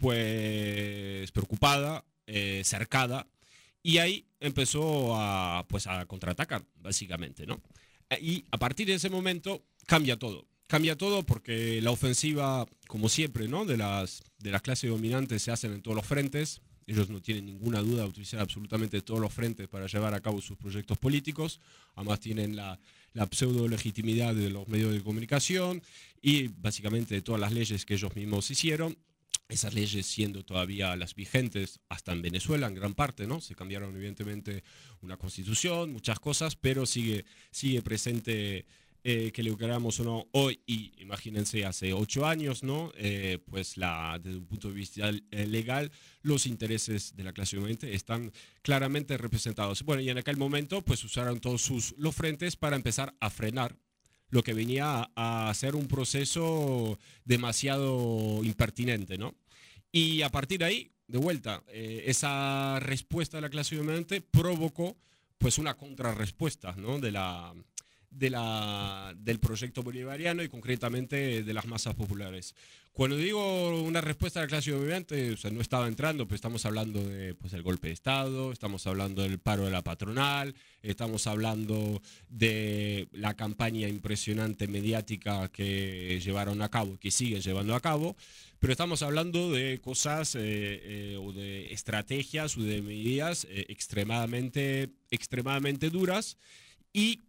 pues preocupada, eh, cercada, y ahí empezó a, pues, a contraatacar, básicamente, ¿no? Y a partir de ese momento cambia todo. Cambia todo porque la ofensiva, como siempre, ¿no? de, las, de las clases dominantes se hacen en todos los frentes. Ellos no tienen ninguna duda de utilizar absolutamente todos los frentes para llevar a cabo sus proyectos políticos. Además tienen la, la pseudo-legitimidad de los medios de comunicación y básicamente de todas las leyes que ellos mismos hicieron. Esas leyes siendo todavía las vigentes hasta en Venezuela, en gran parte, ¿no? Se cambiaron evidentemente una constitución, muchas cosas, pero sigue, sigue presente... Eh, que lo queramos o no hoy, y imagínense hace ocho años, ¿no? Eh, pues la, desde un punto de vista legal, los intereses de la clase dominante están claramente representados. Bueno, y en aquel momento, pues usaron todos sus, los frentes para empezar a frenar lo que venía a, a ser un proceso demasiado impertinente, ¿no? Y a partir de ahí, de vuelta, eh, esa respuesta de la clase dominante provocó pues una contrarrespuesta, ¿no? De la... De la, del proyecto bolivariano y concretamente de las masas populares. Cuando digo una respuesta a la clase dominante, o sea, no estaba entrando, pero estamos hablando de, pues, del golpe de Estado, estamos hablando del paro de la patronal, estamos hablando de la campaña impresionante mediática que llevaron a cabo, que siguen llevando a cabo, pero estamos hablando de cosas eh, eh, o de estrategias o de medidas eh, extremadamente, extremadamente duras y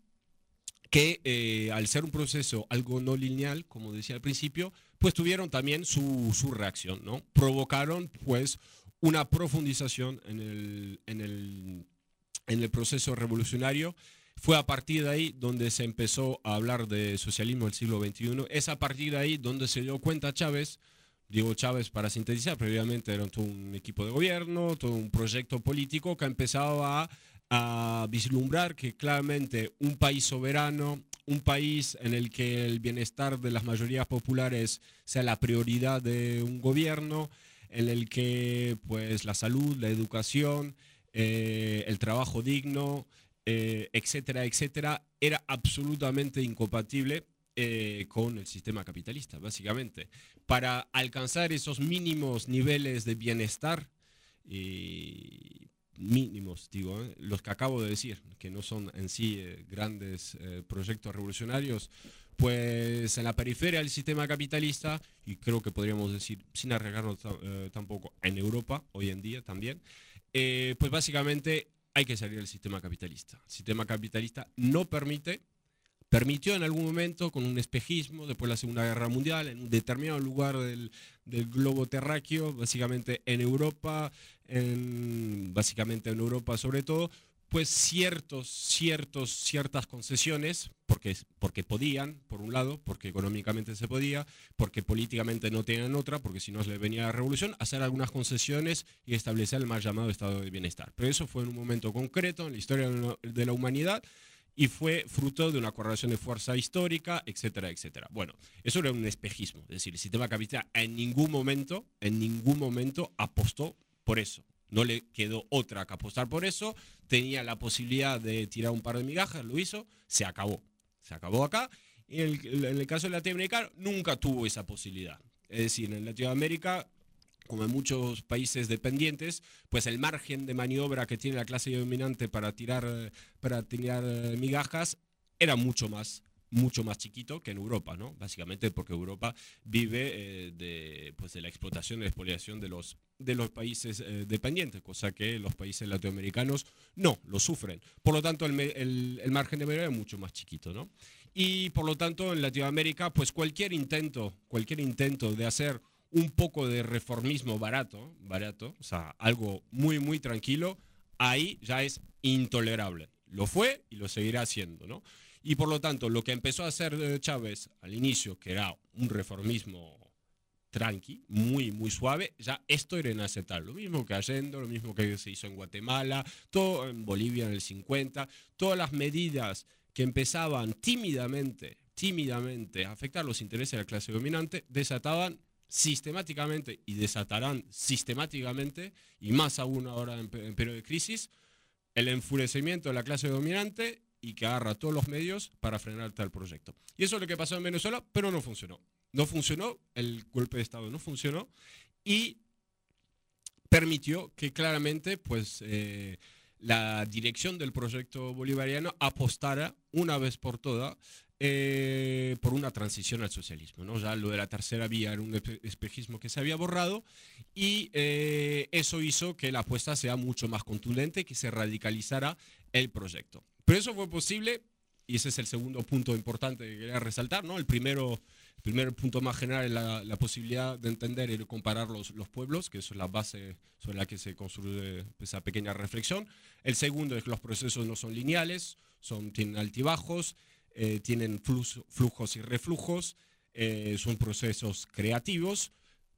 que eh, al ser un proceso algo no lineal, como decía al principio, pues tuvieron también su, su reacción, ¿no? Provocaron pues una profundización en el, en, el, en el proceso revolucionario. Fue a partir de ahí donde se empezó a hablar de socialismo del siglo veintiuno. Es a partir de ahí donde se dio cuenta Chávez, digo Chávez para sintetizar, previamente era todo un equipo de gobierno, todo un proyecto político que empezaba a a vislumbrar que claramente un país soberano, un país en el que el bienestar de las mayorías populares sea la prioridad de un gobierno, en el que pues la salud, la educación, eh, el trabajo digno, eh, etcétera, etcétera, era absolutamente incompatible eh, con el sistema capitalista, básicamente. Para alcanzar esos mínimos niveles de bienestar, y mínimos, digo, ¿eh? los que acabo de decir, que no son en sí eh, grandes eh, proyectos revolucionarios, pues en la periferia del sistema capitalista, y creo que podríamos decir, sin arriesgarnos eh, tampoco, en Europa, hoy en día también, eh, pues básicamente hay que salir del sistema capitalista. El sistema capitalista no permite, permitió en algún momento con un espejismo, después de la Segunda Guerra Mundial, en un determinado lugar del, del globo terráqueo, básicamente en Europa, en, básicamente en Europa sobre todo, pues ciertos, ciertos, ciertas concesiones, porque, porque podían, por un lado, porque económicamente se podía, porque políticamente no tenían otra, porque si no se les venía la revolución, hacer algunas concesiones y establecer el mal llamado estado de bienestar. Pero eso fue en un momento concreto en la historia de la humanidad y fue fruto de una correlación de fuerza histórica, etcétera, etcétera. Bueno, eso era un espejismo, es decir, el sistema capitalista en ningún momento, en ningún momento apostó por eso. No le quedó otra que apostar por eso, tenía la posibilidad de tirar un par de migajas, lo hizo, se acabó. Se acabó acá. Y en el, en el caso del latinoamericano nunca tuvo esa posibilidad. Es decir, en Latinoamérica, como en muchos países dependientes, pues el margen de maniobra que tiene la clase dominante para tirar, para tirar migajas era mucho más mucho más chiquito que en Europa, ¿no? Básicamente porque Europa vive eh, de, pues de la explotación y la expoliación de los, de los países eh, dependientes, cosa que los países latinoamericanos no, lo sufren. Por lo tanto, el, el, el margen de maniobra es mucho más chiquito, ¿no? Y por lo tanto, en Latinoamérica, pues cualquier intento, cualquier intento de hacer un poco de reformismo barato, barato, o sea, algo muy, muy tranquilo, ahí ya es intolerable. Lo fue y lo seguirá haciendo, ¿no? Y por lo tanto, lo que empezó a hacer Chávez al inicio, que era un reformismo tranqui, muy, muy suave, ya esto era inaceptable. Lo mismo que Allende, lo mismo que se hizo en Guatemala, todo en Bolivia en el cincuenta, todas las medidas que empezaban tímidamente, tímidamente a afectar los intereses de la clase dominante, desataban sistemáticamente y desatarán sistemáticamente, y más aún ahora en, en periodo de crisis, el enfurecimiento de la clase dominante y que agarra todos los medios para frenar tal proyecto. Y eso es lo que pasó en Venezuela, pero no funcionó. No funcionó, el golpe de Estado no funcionó y permitió que claramente pues, eh, la dirección del proyecto bolivariano apostara una vez por todas eh, por una transición al socialismo, ¿no? Ya lo de la tercera vía era un espejismo que se había borrado y eh, eso hizo que la apuesta sea mucho más contundente, que se radicalizara el proyecto. Pero eso fue posible, y ese es el segundo punto importante que quería resaltar, ¿no? El primero, el primer punto más general es la, la posibilidad de entender y de comparar los, los pueblos, que eso es la base sobre la que se construye esa pequeña reflexión. El segundo es que los procesos no son lineales, son, tienen altibajos, eh, tienen flujos, flujos y reflujos, eh, son procesos creativos.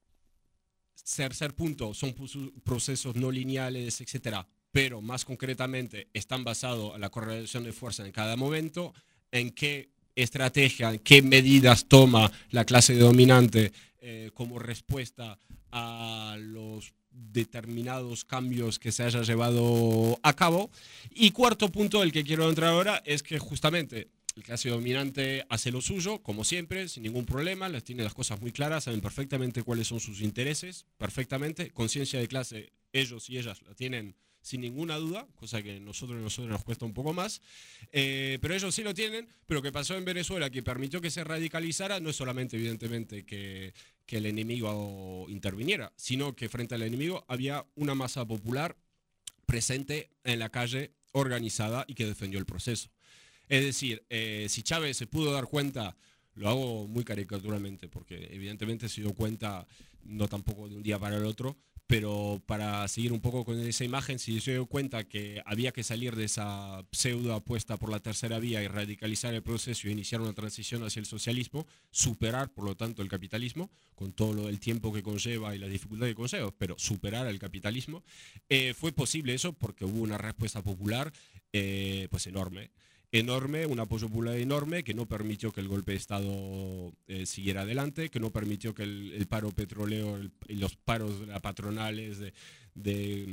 Tercer punto, son procesos no lineales, etcétera, pero más concretamente están basados en la correlación de fuerza en cada momento, en qué estrategia, en qué medidas toma la clase dominante eh, como respuesta a los determinados cambios que se haya llevado a cabo. Y cuarto punto, el que quiero entrar ahora, es que justamente la clase dominante hace lo suyo, como siempre, sin ningún problema, les tiene las cosas muy claras, saben perfectamente cuáles son sus intereses, perfectamente, conciencia de clase, ellos y ellas la tienen sin ninguna duda, cosa que nosotros a nosotros nos cuesta un poco más, eh, pero ellos sí lo tienen. Pero que pasó en Venezuela, que permitió que se radicalizara, no es solamente evidentemente que, que el enemigo interviniera, sino que frente al enemigo había una masa popular presente en la calle, organizada y que defendió el proceso. Es decir, eh, si Chávez se pudo dar cuenta, lo hago muy caricaturalmente, porque evidentemente se dio cuenta no tampoco de un día para el otro, pero para seguir un poco con esa imagen, si se dio cuenta que había que salir de esa pseudo apuesta por la tercera vía y radicalizar el proceso y iniciar una transición hacia el socialismo, superar por lo tanto el capitalismo, con todo lo del tiempo que conlleva y la dificultad que conlleva, pero superar el capitalismo, eh, fue posible eso porque hubo una respuesta popular eh, pues enorme. enorme, un apoyo popular enorme que no permitió que el golpe de Estado eh, siguiera adelante, que no permitió que el, el paro petrolero el, y los paros de las patronales de, de,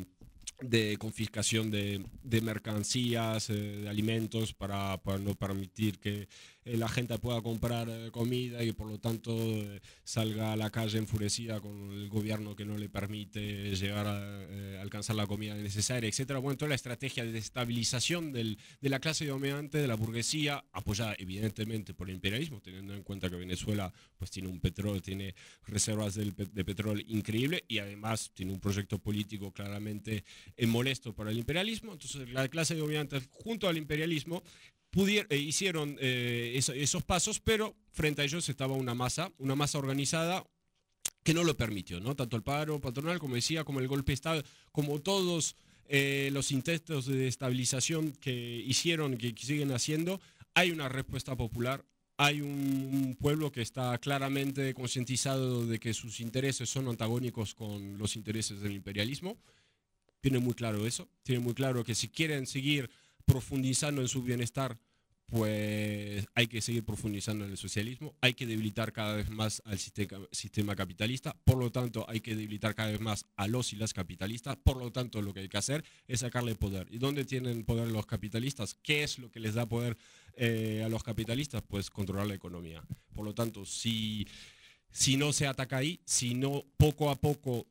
de confiscación de, de mercancías, eh, de alimentos, para, para no permitir que eh, la gente pueda comprar eh, comida y por lo tanto eh, salga a la calle enfurecida con el gobierno que no le permite llegar a eh, alcanzar la comida necesaria, etcétera. Bueno, toda la estrategia de estabilización del, de la clase dominante, de la burguesía, apoyada evidentemente por el imperialismo, teniendo en cuenta que Venezuela pues tiene un petróleo, tiene reservas de, de petróleo increíble y además tiene un proyecto político claramente eh, molesto para el imperialismo. Entonces la clase dominante junto al imperialismo Pudier, eh, hicieron eh, eso, esos pasos, pero frente a ellos estaba una masa, una masa organizada que no lo permitió, ¿no? Tanto el paro patronal, como decía, como el golpe de Estado, como todos eh, los intentos de estabilización que hicieron, que siguen haciendo, hay una respuesta popular. Hay un, un pueblo que está claramente concientizado de que sus intereses son antagónicos con los intereses del imperialismo. Tiene muy claro eso, tiene muy claro que si quieren seguir profundizando en su bienestar, pues hay que seguir profundizando en el socialismo, hay que debilitar cada vez más al sistema, sistema capitalista, por lo tanto hay que debilitar cada vez más a los y las capitalistas, por lo tanto lo que hay que hacer es sacarle poder. ¿Y dónde tienen poder los capitalistas? ¿Qué es lo que les da poder eh, a los capitalistas? Pues controlar la economía. Por lo tanto, si... Si no se ataca ahí, si no poco a poco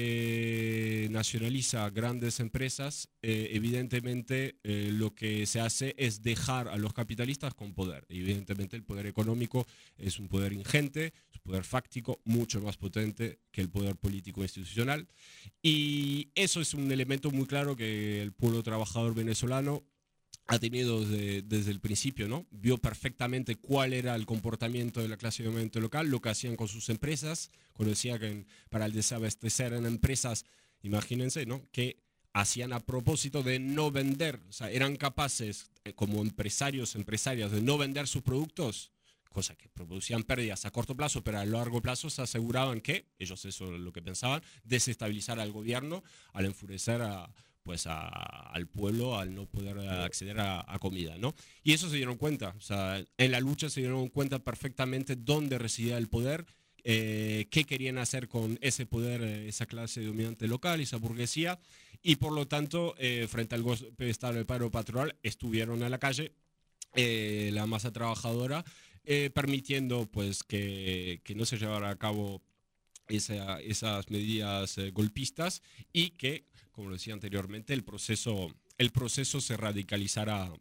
se nacionaliza grandes empresas, eh, evidentemente eh, lo que se hace es dejar a los capitalistas con poder. Evidentemente el poder económico es un poder ingente, es un poder fáctico, mucho más potente que el poder político institucional. Y eso es un elemento muy claro que el pueblo trabajador venezolano ha tenido desde, desde el principio, ¿no? Vio perfectamente cuál era el comportamiento de la clase dominante local, lo que hacían con sus empresas, cuando decía que en, para el desabastecer en empresas, imagínense, ¿no? Que hacían a propósito de no vender, o sea, eran capaces eh, como empresarios, empresarias, de no vender sus productos, cosa que producían pérdidas a corto plazo, pero a largo plazo se aseguraban que, ellos eso es lo que pensaban, desestabilizar al gobierno al enfurecer a... pues a, al pueblo al no poder acceder a, a comida, ¿no? Y eso se dieron cuenta, o sea, en la lucha se dieron cuenta perfectamente dónde residía el poder, eh, qué querían hacer con ese poder, esa clase dominante local, esa burguesía, y por lo tanto, eh, frente al golpe de Estado del paro patronal, estuvieron a la calle, eh, la masa trabajadora, eh, permitiendo pues que, que no se llevara a cabo esa, esas medidas eh, golpistas y que, como lo decía anteriormente, el proceso, el proceso se radicalizará.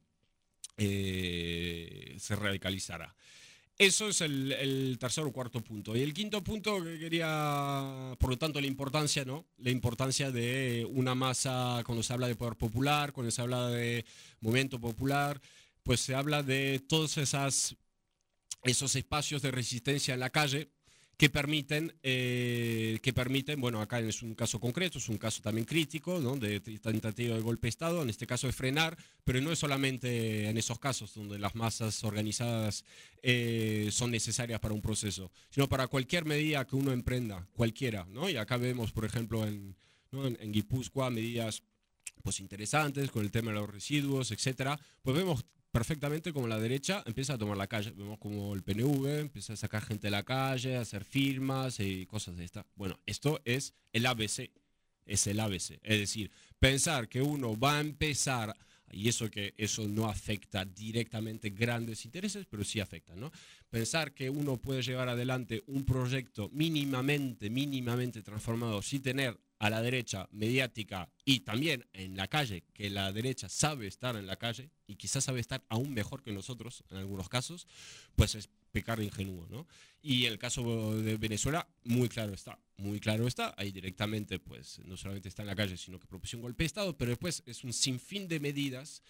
Eh, se radicalizará. Eso es el, el tercer o cuarto punto. Y el quinto punto que quería, por lo tanto, la importancia, ¿no? La importancia de una masa, cuando se habla de poder popular, cuando se habla de movimiento popular, pues se habla de todos esas, esos espacios de resistencia en la calle, que permiten, eh, que permiten, bueno, acá es un caso concreto, es un caso también crítico, ¿no? De tentativa de golpe de Estado, en este caso de frenar, pero no es solamente en esos casos donde las masas organizadas eh, son necesarias para un proceso, sino para cualquier medida que uno emprenda, cualquiera, ¿no? Y acá vemos, por ejemplo, en, ¿no? en, en Guipúzcoa, medidas pues interesantes con el tema de los residuos, etcétera, pues vemos perfectamente como la derecha empieza a tomar la calle. Vemos como el P N V empieza a sacar gente de la calle, a hacer firmas y cosas de estas. Bueno, esto es el A B C, es el A B C. Es decir, pensar que uno va a empezar, y eso que eso no afecta directamente grandes intereses, pero sí afecta, ¿no? Pensar que uno puede llevar adelante un proyecto mínimamente, mínimamente transformado sin tener a la derecha mediática y también en la calle, que la derecha sabe estar en la calle y quizás sabe estar aún mejor que nosotros en algunos casos, pues es pecar de ingenuo, ¿no? Y en el caso de Venezuela, muy claro está, muy claro está, ahí directamente pues no solamente está en la calle, sino que propuso un golpe de Estado, pero después es un sinfín de medidas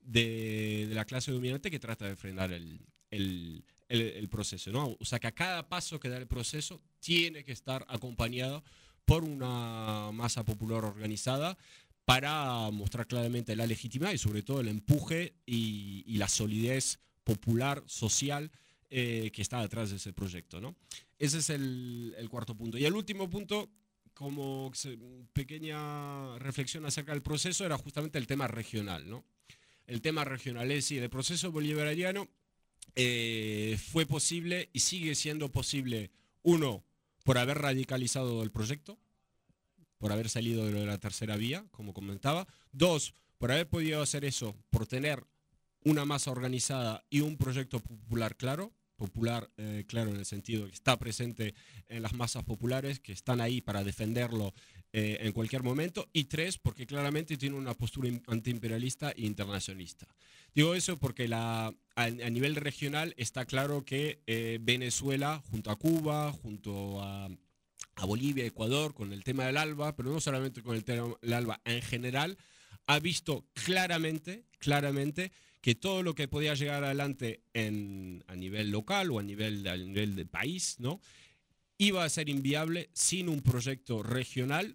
de, de la clase dominante que trata de frenar el, el, el, el proceso, ¿no? O sea que a cada paso que da el proceso tiene que estar acompañado por una masa popular organizada para mostrar claramente la legitimidad y sobre todo el empuje y, y la solidez popular, social, eh, que está detrás de ese proyecto, ¿no? Ese es el, el cuarto punto. Y el último punto, como pequeña reflexión acerca del proceso, era justamente el tema regional, ¿no? El tema regional, es decir, el proceso bolivariano eh, fue posible y sigue siendo posible, uno, por haber radicalizado el proyecto, por haber salido de lo de la tercera vía, como comentaba. Dos, por haber podido hacer eso, por tener una masa organizada y un proyecto popular claro. Popular, eh, claro, en el sentido que está presente en las masas populares, que están ahí para defenderlo eh, en cualquier momento. Y tres, porque claramente tiene una postura antiimperialista e internacionalista. Digo eso porque la, a, a nivel regional está claro que eh, Venezuela, junto a Cuba, junto a, a Bolivia, Ecuador, con el tema del ALBA, pero no solamente con el tema del ALBA, en general, ha visto claramente, claramente, que todo lo que podía llegar adelante en, a nivel local o a nivel, a nivel de país, ¿no?, iba a ser inviable sin un proyecto regional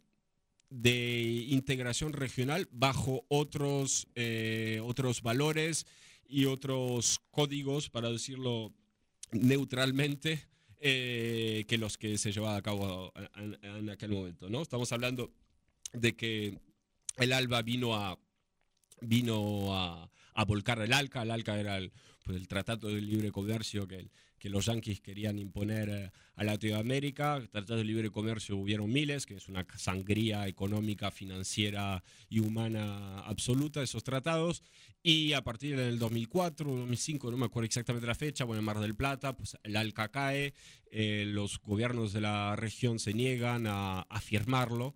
de integración regional bajo otros, eh, otros valores y otros códigos, para decirlo neutralmente, eh, que los que se llevaban a cabo en, en aquel momento, ¿no? Estamos hablando de que el ALBA vino a, vino a, a volcar el ALCA. El ALCA era el, pues, el Tratado de Libre Comercio que, el, que los yanquis querían imponer eh, a Latinoamérica. Tratados de Libre Comercio hubieron miles, que es una sangría económica, financiera y humana absoluta, esos tratados. Y a partir del dos mil cuatro, dos mil cinco, no me acuerdo exactamente la fecha, bueno, en Mar del Plata, pues el ALCA cae, eh, los gobiernos de la región se niegan a, a firmarlo.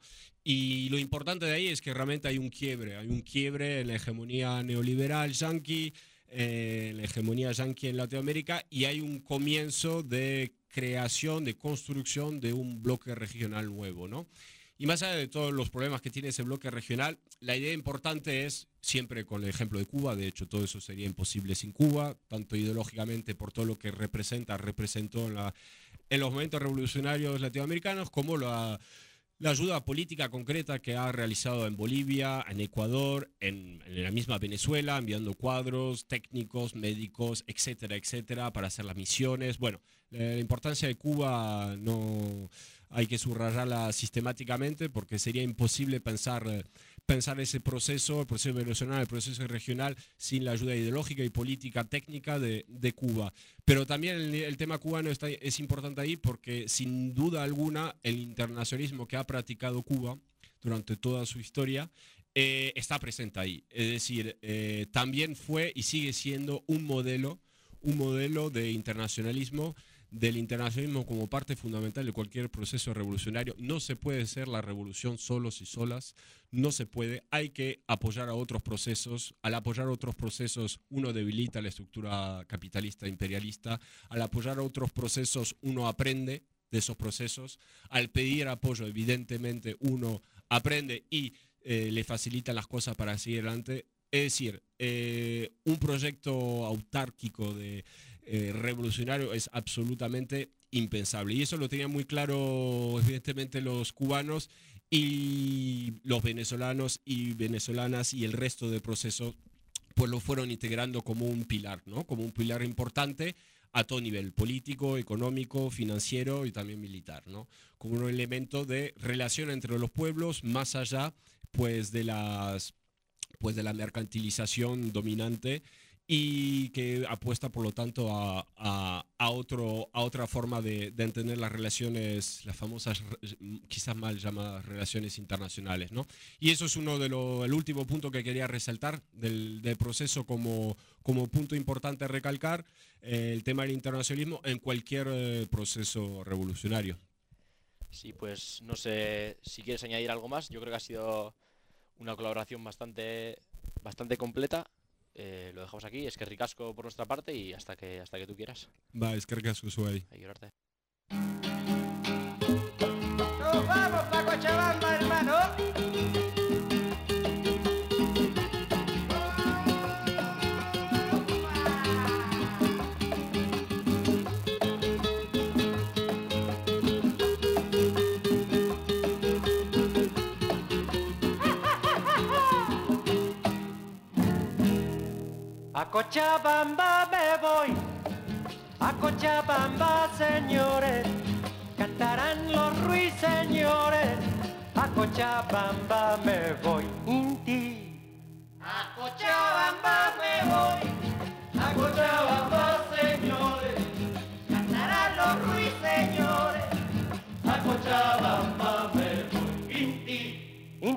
Y lo importante de ahí es que realmente hay un quiebre, hay un quiebre en la hegemonía neoliberal yanqui, eh, en la hegemonía yanqui en Latinoamérica, y hay un comienzo de creación, de construcción de un bloque regional nuevo, ¿no? Y más allá de todos los problemas que tiene ese bloque regional, la idea importante es, siempre con el ejemplo de Cuba, de hecho todo eso sería imposible sin Cuba, tanto ideológicamente por todo lo que representa, representó en, la, en los momentos revolucionarios latinoamericanos, como la... La ayuda política concreta que ha realizado en Bolivia, en Ecuador, en, en la misma Venezuela, enviando cuadros, técnicos, médicos, etcétera, etcétera, para hacer las misiones. Bueno, la importancia de Cuba no hay que subrayarla sistemáticamente porque sería imposible pensar, pensar ese proceso, el proceso venezolano, el proceso regional, sin la ayuda ideológica y política técnica de, de Cuba. Pero también el, el tema cubano está, es importante ahí porque sin duda alguna el internacionalismo que ha practicado Cuba durante toda su historia eh, está presente ahí. Es decir, eh, también fue y sigue siendo un modelo, un modelo de internacionalismo, del internacionalismo como parte fundamental de cualquier proceso revolucionario. No se puede hacer la revolución solos y solas, no se puede, hay que apoyar a otros procesos. Al apoyar a otros procesos uno debilita la estructura capitalista imperialista, al apoyar a otros procesos uno aprende de esos procesos, al pedir apoyo evidentemente uno aprende y eh, le facilitan las cosas para seguir adelante. Es decir, eh, un proyecto autárquico de eh, revolucionario es absolutamente impensable. Y eso lo tenían muy claro, evidentemente, los cubanos y los venezolanos y venezolanas y el resto del proceso, pues lo fueron integrando como un pilar, ¿no? Como un pilar importante a todo nivel, político, económico, financiero y también militar, ¿no? Como un elemento de relación entre los pueblos, más allá, pues, de las... pues de la mercantilización dominante y que apuesta por lo tanto a, a, a, otro, a otra forma de, de entender las relaciones, las famosas quizás mal llamadas relaciones internacionales, ¿no? Y eso es uno de los, el último punto que quería resaltar del, del proceso como, como punto importante a recalcar, eh, el tema del internacionalismo en cualquier eh, proceso revolucionario. Sí, pues no sé si quieres añadir algo más. Yo creo que ha sido una colaboración bastante, bastante completa. Eh, lo dejamos aquí. Es que ricasco por nuestra parte y hasta que, hasta que tú quieras. Va, es que ricasco soy. Hay que orarte. ¡Nos vamos pa' Cochabamba, hermano! A Cochabamba me voy, a Cochabamba, señores, cantarán los ruiseñores. A Cochabamba me voy, Inti. A Cochabamba me voy, a Cochabamba, señores, cantarán los ruiseñores. A Cochabamba me voy, Inti.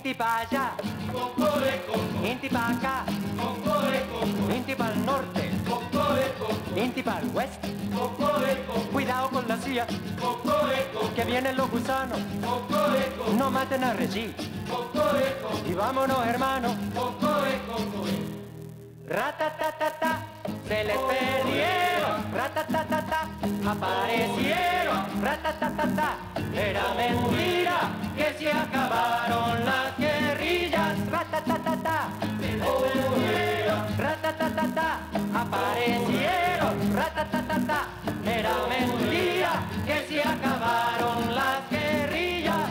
Inti pa' allá, Inti pa' acá, Inti pa' el norte, Inti pa' el oeste. Cuidado con la silla, que vienen los gusanos. No maten a Regí. Y vámonos, hermanos. Ratatatata, se les perdieron. Ratatatata, aparecieron. Ratatatata, era mentira que se acabaron las guerrillas. Ratatatata, se les perdieron. Ratatatata, aparecieron. Ratatatata, era mentira que se acabaron las guerrillas.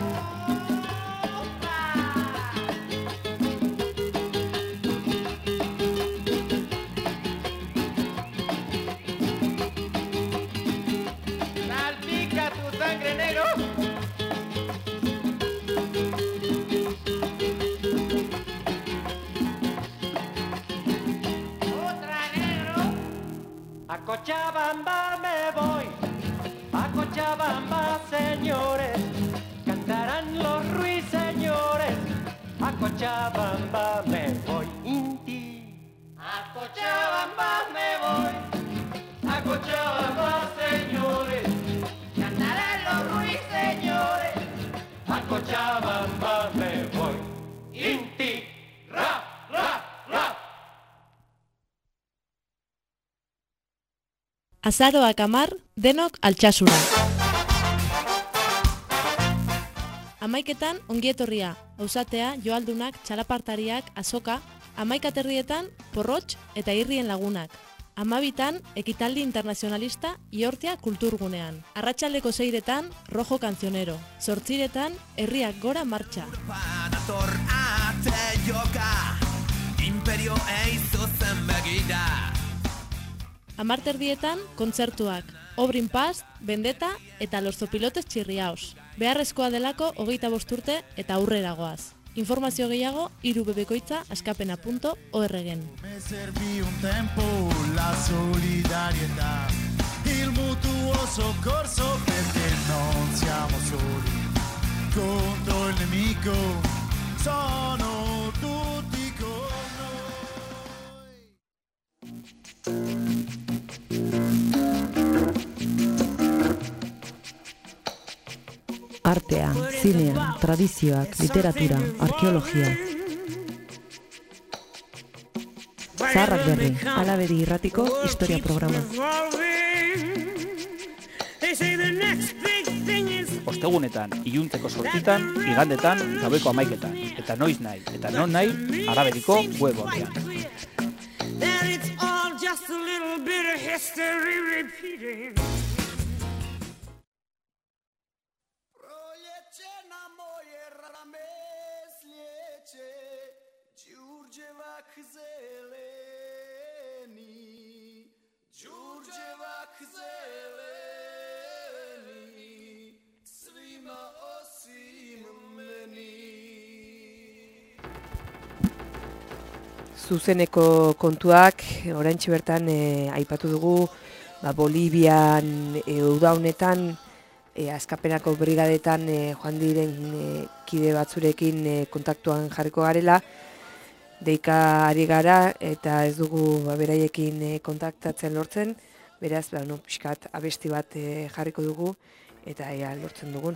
Salpica tu sangre, negro. A Cochabamba me voy, a Cochabamba, señores, cantarán los ruiseñores. A Cochabamba me voy, Inti. A Cochabamba me voy, a Cochabamba, señores, cantarán los ruiseñores. A Cochabamba me voy, Inti. Ra, ra, ra. Azaroak amar, denok altxasura. Amaiketan ongietorria, ausatea, joaldunak, txalapartariak, azoka, amaikaterrietan, porrotx eta irrien lagunak. Amabitan, ekitaldi internazionalista, iortia kulturgunean. Arratsaldeko seiretan, rojo kanzionero. Zortziretan, herriak gora martxa. Dator ate joka, imperio eizuzen begira. Amarterdietan, kontzertuak, Obrin Paz, Vendetta eta Los Zopilotes Chirriaos. Beharrezkoa delako hogeita bost urte eta aurrera goaz. Informazio gehiago, irubebekoitza askapena punto org-en. Me serví un tempo la solidarietà, il mutuo soccorso perché non siamo soli. Contro il nemico sono tutti con noi. Artea, zinea, tradizioak, literatura, arkeologia. Zaharrak berri, Alabedi irratiko historia programa. Ostegunetan, iluntzeko sortzitan, igandetan, gaueko amaiketan. Eta noiz nahi, eta non nahi, Alabediko web ordean. Zuzeneko kontuak, oraintxe bertan e, aipatu dugu, ba, Bolivian e, uda honetan, e, askapenako brigadetan e, joan diren e, kide batzurekin e, kontaktuan jarriko garela, deika ari gara eta ez dugu ba, beraiekin e, kontaktatzen lortzen, beraz, ba, no, pixkat abesti bat e, jarriko dugu eta ea lortzen dugun.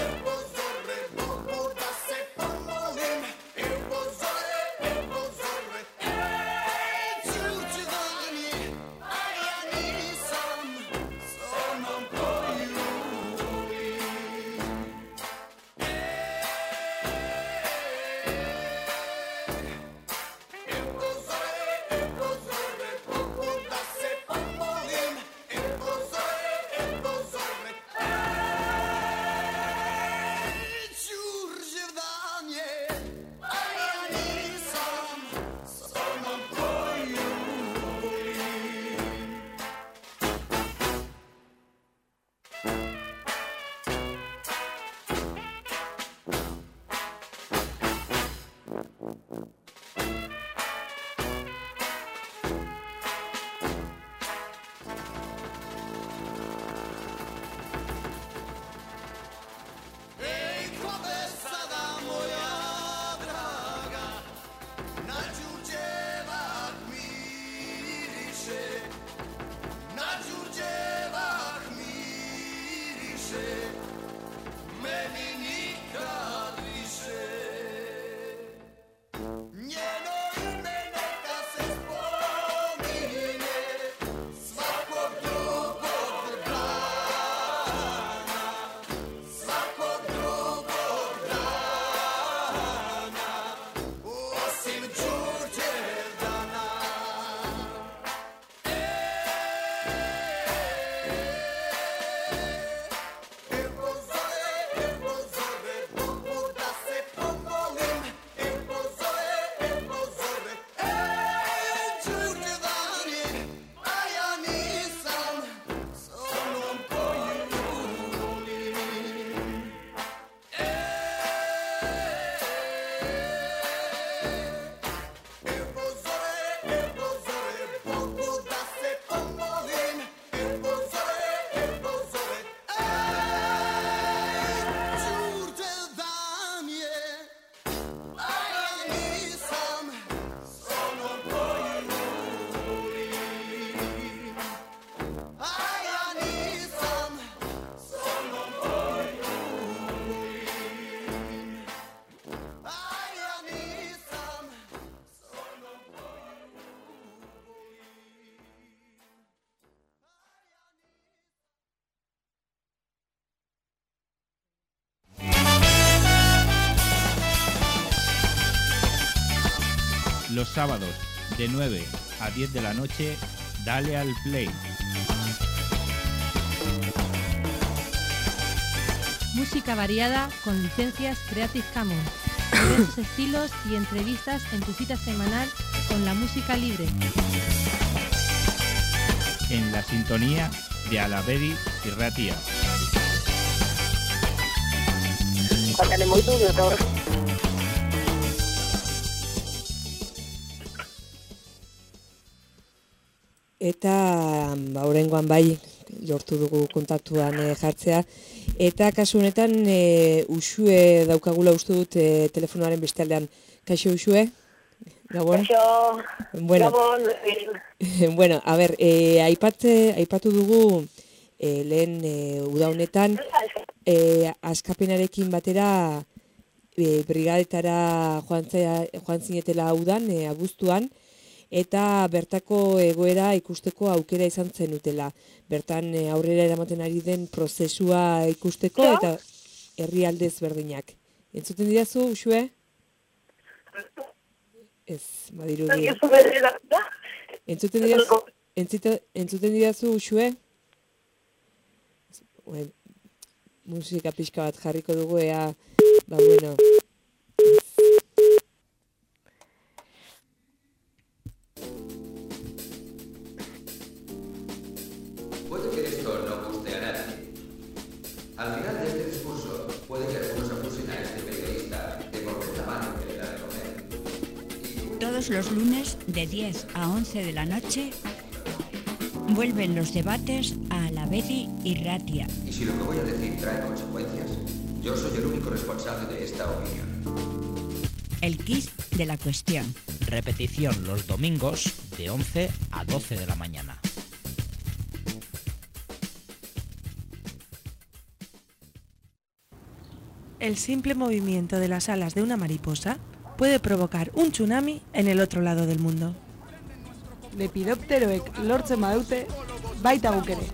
Eu vou Los sábados, de nueve a diez de la noche, dale al play. Música variada con licencias Creative Commons. Diversos estilos y entrevistas en tu cita semanal con la música libre. En la sintonía de Alavedi y Ratia. Eta ba, oraingoan bai lortu dugu kontaktuan e, jartzea. Eta kasu honetan e, Uxue daukagula uste dut e, telefonoaren beste aldean. Kaixo Uxue? Gabon? Kaixo, bueno, Gabon. bueno, a ber, e, aipate, aipatu dugu e, lehen e, uda honetan e, askapenarekin batera e, brigadetara joan, zea, joan zinetela udan, e, abuztuan, eta bertako egoera ikusteko aukera izan zenutela. Bertan e, aurrera eramaten ari den prozesua ikusteko Ja? eta herrialde ezberdinak. Entzuten didazu, Uxue? Ez, badirudi. Entzuten didazu, entzita, entzuten didazu, Uxue? Bueno, musika pixka bat jarriko dugu, ea, ba bueno. Puede que esto no guste a nadie. Al final de este discurso, puede que algunos acusen a este periodista de morder la mano que le da de comer. Todos los lunes, de diez a once de la noche, vuelven los debates a Alavedi y Ratia. Y si lo que voy a decir trae consecuencias, yo soy el único responsable de esta opinión. El quid de la cuestión. Repetición los domingos de once a doce de la mañana. El simple movimiento de las alas de una mariposa puede provocar un tsunami en el otro lado del mundo. Lepidopteroek lortzen badute, baita guk ere.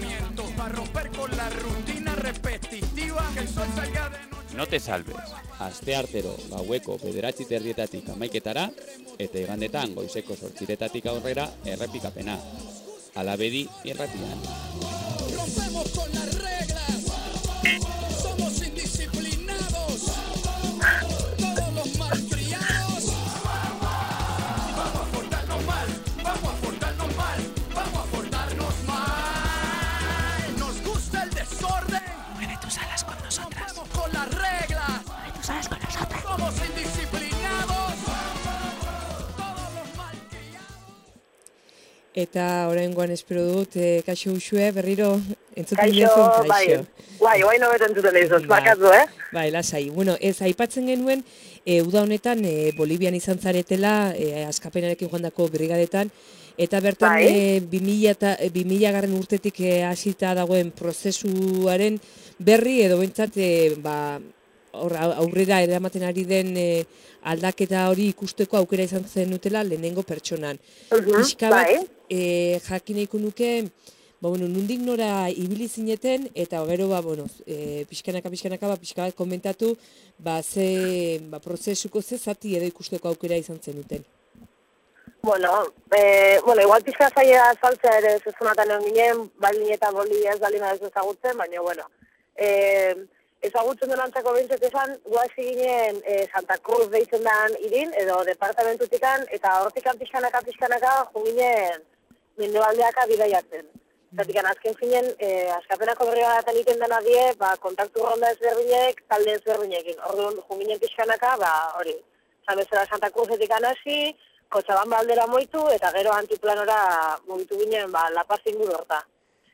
No te salves. Asteartero gaueko bederatzi terdietatik amaiketara, eta igandetan goizeko zortziretatik aurrera errepikapena. Alavedi irratian. Rompemos con las reglas, somos indisciplinados, todos los malcriados. Vamos a portarnos mal, vamos a portarnos mal, vamos a portarnos mal. Nos gusta el desorden. Mueve tus alas con nosotras. Rompemos con las reglas. Mueve tus alas con nosotras. Somos indisciplinados, Eta oraingoan espero dut, e, kaixo Uxue, berriro entzuten Kaixo, diozun, bai, kaixo. bai, guai nobeto entzuten dizuz, bakatu, eh? Bai, lasai. Bueno, ez, aipatzen genuen, e, uda honetan e, Bolivian izan zaretela, e, askapenarekin joandako brigadetan, eta bertan Bai. e, bi mila garren urtetik e, hasita dagoen prozesuaren berri, edo bentsat, e, ba, Hor, aurrera eramaten ari den e, aldaketa hori ikusteko aukera izan zenutela lehenengo pertsonan. Mhm, Pixka bat, bai. e, jakin nahiko nuke, ba, bueno, nundik nora ibili zineten, eta gero, ba, bueno, e, pixkanaka, pixkanaka, ba, pixka bat komentatu, ba, ze, ba, prozesuko ze zati edo ikusteko aukera izan zenuten. Bueno, eh, bueno, igual pixka zaila azaltzea ere zezunatan egon ginen, baldin eta boli ez baldin ez ezagutzen, baina, bueno, eh, ezagutzen duen antzako behintzat esan, guazi ginen e, Santa Cruz deitzen dan irin, edo departamentutikan, eta hortikan pixkanaka, pixkanaka, juginen mendebaldeaka bidaiatzen. Zatikan, azken zinen, e, askapenako berri bat egiten dena die, ba, kontaktu ronda ezberdinek, talde ezberdinekin. Orduan, juginen pixkanaka, ba, hori, zamezera Santa Cruzetik hasi, Kotxaban baldera moitu, eta gero antiplanora mugitu ginen, ba, La Paz inguru horta.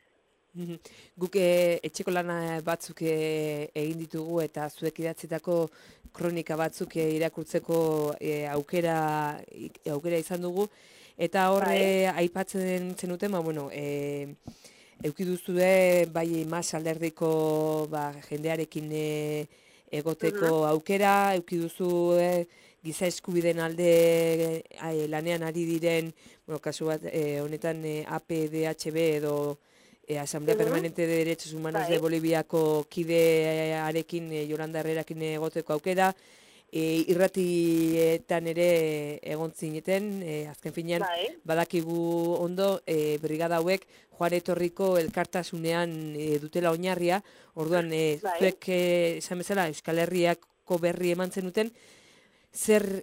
Guk e, etxeko lana batzuk e, egin ditugu eta zuek idatzitako kronika batzuk e, irakurtzeko e, aukera, aukera izan dugu. Eta horre aipatzen zenuten, ba, bueno, e, euki duzue bai mas alderdiko ba, jendearekin e, egoteko aukera, euki duzue giza eskubideen alde e, lanean ari diren, bueno, kasu bat, e, honetan e, A P D H B edo E, Asamblea uh-huh. Permanente de Derechos Humanos bai. De Boliviako kidearekin, e, Yolanda Herrerakin egoteko aukera, e, irratietan ere egon zineten, e, azken finean, bai. Badakigu ondo, e, brigada hauek joan etorriko elkartasunean e, dutela oinarria, orduan, e, bai. Zuek, e, esan bezala, Euskal Herriako berri eman zenuten, zer,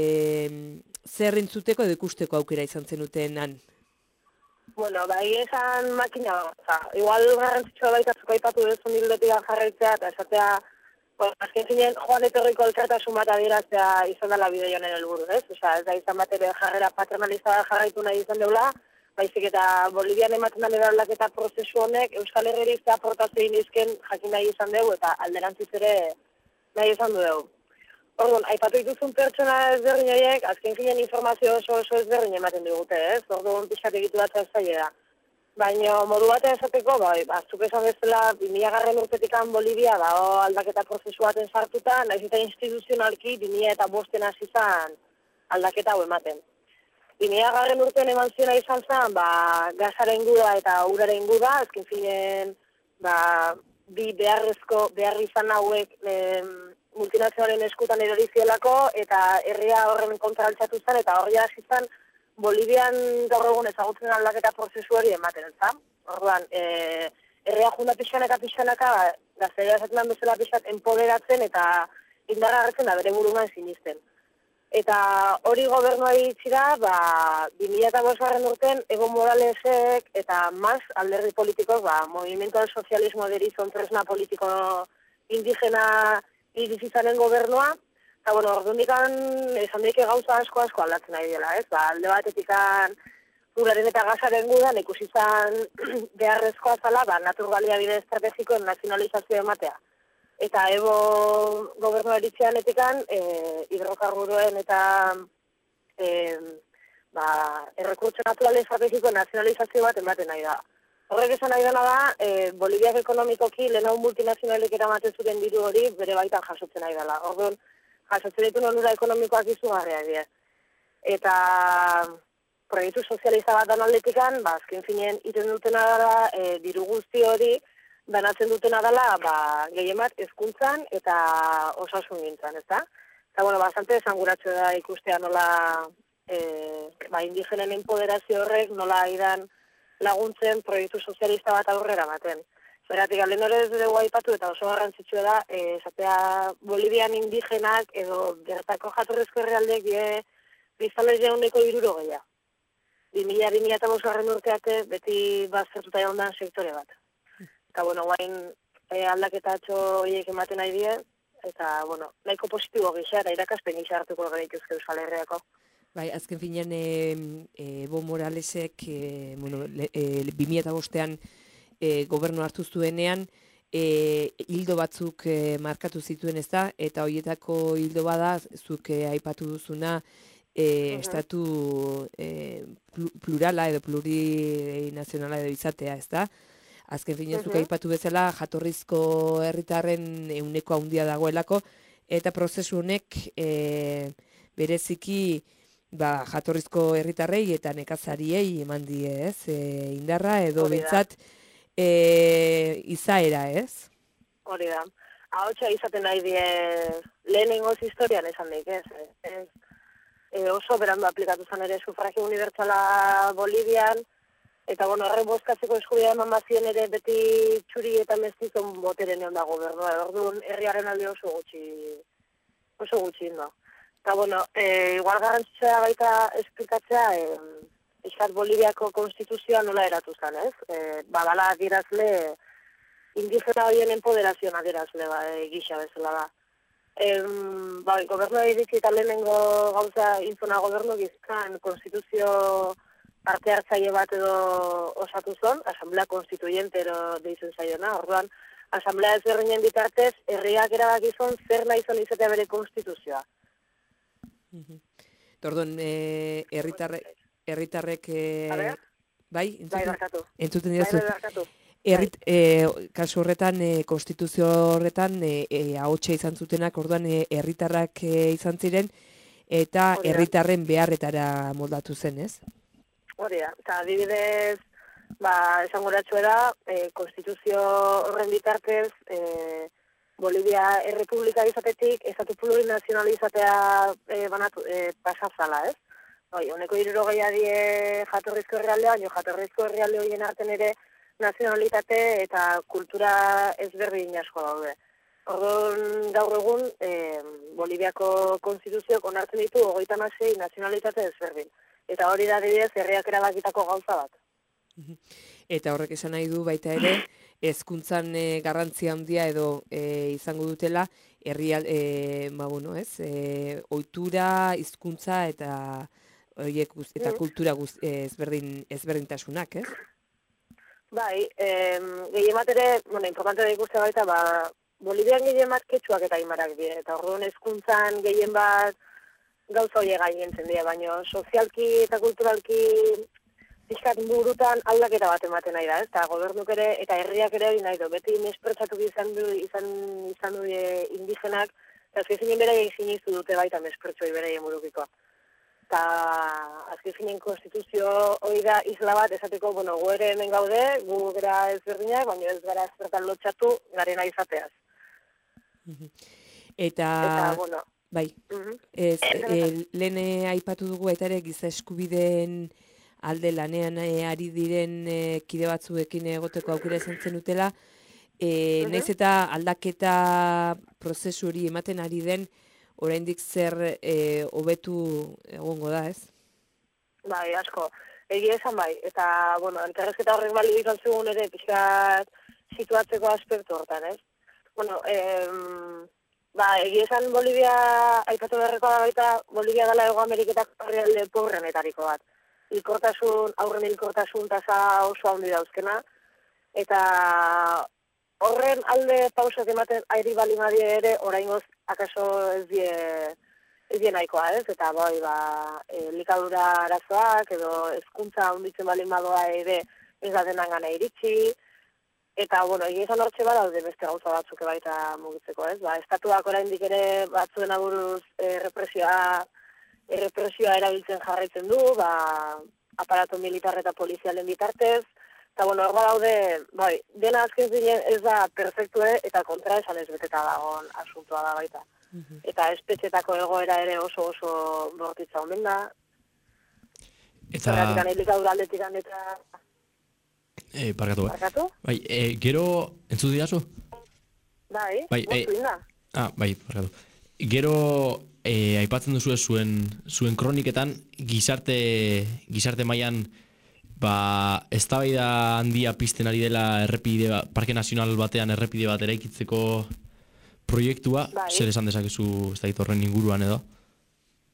e, zer entzuteko edo ikusteko aukera izan zenuten han? Bueno, bai esan makina, oza, igual garrantzitsua baita zuko aipatu duzun hildotik jarraitzea, eta esatea, bueno, azken zinen, joan etorriko elkartasun bat adieraztea izan dela bide joan helburu, ez? Osa, ez da izan bat ere jarrera paternalista jarraitu nahi izan deula, baizik eta Bolivian ematen den eraldaketa prozesu honek, Euskal Herriari ze aportazio egin izken jakin nahi izan dugu, eta alderantziz ere nahi izan du dugu. Orduan, aipatu dituzun pertsona ezberdin horiek, azken finean informazio oso oso ezberdin ematen digute, ez? Orduan, pixkat egitu bat ez zaila da. Baina modu batean esateko, bai, bazuk esan bezala, bi mila garren urtetikan Bolivia dago aldaketa prozesu baten sartuta, nahiz eta instituzionalki bi mila eta bosten hasi zan aldaketa hau ematen. bi mila garren urtean eman ziona izan zen, ba, gazaren guda eta uraren guda, azken finean, ba, bi beharrezko, behar izan hauek, em, multinazionalen eskutan erori zielako, eta herria horren kontra altxatu zen, eta horria hasi zen Bolivian gaur egun ezagutzen aldaketa prozesu hori ematen, ez? Orduan, e, herria junda pixkanaka pixkanaka, gazteria esaten bezala pixkat empoderatzen eta indarra hartzen da bere buruan sinisten. Eta hori gobernuari itxira, ba, bi mila eta bosgarren urten, Evo Moralesek eta mas alderdi politikok, ba, Movimiento al Socialismo derizon tresna politiko indigena irizitzaren gobernua, eta, bueno, ordundikan, esan daike gauza asko asko aldatzen ari dela, ez? Ba, alde batetikan uraren eta gazaren gudan ikusi izan beharrezkoa zala, ba, naturbalia bide estrategikoen nazionalizazio ematea. Eta Evo gobernu eritzean etikan, e, hidrokarburoen eta e, ba, errekurtso natural estrategikoen nazionalizazio bat ematen nahi da. Horrek esan nahi dena da, e, Boliviak ekonomikoki lehen hau multinazionalek eramaten zuten diru hori bere baitan jasotzen nahi dela. Orduan, jasotzen ditu onura ekonomikoak izugarriak dira. Eta proiektu sozialista bat dan aldetikan, ba, azken finean iten dutena dela, e, diru guzti hori, banatzen dutena dela, ba, gehien bat hezkuntzan eta osasun gintzan, ez da? Eta, bueno, bastante esanguratxo da ikustea nola e, ba, indigenen empoderazio horrek, nola idan laguntzen proiektu sozialista bat aurrera ematen. Zeratik, lehen horrez dugu aipatu eta oso garrantzitsua da, e, esatea Bolivian indigenak edo bertako jatorrezko herrialdeek die biztanez jauneko hiruro gehiago. bi mila bi mila eta bosgarren urteate beti baztertuta jaundan sektore bat. Eta, bueno, guain e, aldaketatxo horiek ematen nahi die, eta, bueno, nahiko positibo gisa, eta irakaspen gisa hartuko gara ituzke Euskal Herriako. Bai, azken finean e, e, Evo Moralesek e, bueno, e, bi mila bostean e, gobernu hartu zuenean e, hildo batzuk e, markatu zituen ez da, eta horietako hildo bada, zuk e, aipatu duzuna, e, Mhm. estatu e, plu- plurala edo plurinazionala edo izatea, ez da? Azken finean zuk Mhm. aipatu bezala jatorrizko herritarren ehuneko handia dagoelako, eta prozesu honek e, bereziki ba, jatorrizko herritarrei eta nekazariei eman die, ez? E, indarra edo Hori da. bintzat e, izaera, ez? Hori da. Ahotsa izaten nahi die lehenengoz historian esan nik, ez? ez e, oso berandu aplikatu zen ere sufragio unibertsala Bolivian, eta bueno, horre bozkatzeko eskubidea eman bazien ere beti txuri eta mestizon boteren egon da gobernua. Orduan herriaren alde oso gutxi, oso gutxi indo. Eta bueno, e, igual garrantzitsua baita esplikatzea, e, Eskat Boliviako konstituzioa nola eratu zen, ez? E, badala adierazle, indigena horien empoderazioan adierazle ba, e, gisa bezala da. Em, bai, gobernua iritsi eta lehenengo gauza intzona gobernu gizkan konstituzio parte hartzaile bat edo osatu zon, asamblea konstituyente ero deitzen zaiona, orduan, asamblea ezberdinen bitartez, herriak erabakizon zer nahi zon izatea bere konstituzioa. Orduan, e, herritarrek, herritarrek e, A ber? bai, Bai, entzuten, barkatu. entzuten Bai, didazu. bai, barkatu. Herrit, e, kasu horretan, e, konstituzio horretan, e, e, ahotsa izan zutenak, orduan, e, herritarrak e, izan ziren, eta Hori da. herritarren beharretara moldatu zen, ez? Hori da, eta adibidez, ba, esango da, e, konstituzio horren bitartez, e, Bolivia errepublika izatetik, estatu plurinazionalizatea e, banatu, e, pasazala, ez? Bai, honeko hirurogei die jatorrizko herrialdea, baina jatorrizko herrialde horien arten ere nazionalitate eta kultura ezberdin asko daude. Orduan gaur egun e, Boliviako konstituzioak onartzen ditu hogeita hamasei nazionalitate ezberdin. Eta hori da adibidez herriak erabakitako gauza bat. Eta horrek esan nahi du baita ere, hezkuntzan e, garrantzia handia edo e, izango dutela herrial e, ba bueno, ez? E, ohitura, hizkuntza eta horiek guz, eta Mm. kultura guz, e, ezberdin ezberdintasunak, ez? Bai, eh, gehien bat ere, bueno, importante da ikustea baita, ba, Bolivian gehien bat ketxuak eta aimarak dira, eta orduan hezkuntzan gehien bat gauza horiek gainentzen dira, baina sozialki eta kulturalki pixkat burutan aldaketa bat ematen nahi da, ez? Eta gobernuk ere eta herriak ere hori nahi du, beti mespretsatu izan du, izan, izan du e, indigenak, eta azken zinen bere sinistu dute baita mespretsoi bere burukikoa. Eta azken zinen konstituzio hori da isla bat, esateko, bueno, gu ere hemen gaude, gu gara ezberdinak, baina ez gara ezbertan lotxatu garena izateaz. Eta, Eta, bueno, bai, Mhm. ez, e, lehen e, aipatu dugu eta ere giza eskubideen alde lanean e, ari diren e, kide batzuekin egoteko aukera izan zen dutela, e, Mhm. naiz eta aldaketa prozesu hori ematen ari den, oraindik zer e, hobetu egongo da, ez? Bai, asko. Egia esan bai, eta, bueno, elkarrezketa horrek bali izan zigun ere pixkat situatzeko aspektu hortan, ez? Bueno, em, ba, egia esan Bolivia, aipatu beharrekoa da baita, Bolivia dela Hego Ameriketako herrialde pobrenetariko bat. Hilkortasun, aurren hilkortasun tasa oso handi dauzkena, eta horren alde pausak ematen airi balimadie ere, oraingoz akaso ez die, ez die nahikoa, ez? Eta bai, ba, e, likadura arazoak edo hezkuntza handitzen balin badoa ere ez da denan gana iritsi, eta, bueno, egia izan hortxe badaude beste gauza batzuk baita mugitzeko, ez? Ba, estatuak oraindik ere batzuen aburuz e, represioa, e, represioa erabiltzen jarraitzen du, ba, aparato militar eta polizialen bitartez, eta, bueno, hor badaude, bai, dena azken zinen ez da perfektue eta kontra esan ez beteta dagoen asuntoa da baita. Eta espetxetako egoera ere oso oso bortitza omen da. Eta... Horretik elikadura aldetik eta... Eh, parkatu, eh? Parkatu? Bai, eh, gero, entzut didazu? Bai, Bai, eh, moztu inda. Ah, bai, parkatu. Gero, eh, aipatzen duzu zuen, zuen kroniketan, gizarte, gizarte mailan ba, eztabaida handia pizten ari dela errepide, ba, Parke Nazional batean errepide bat eraikitzeko proiektua, Bai. zer esan dezakezu ez dakit horren inguruan edo?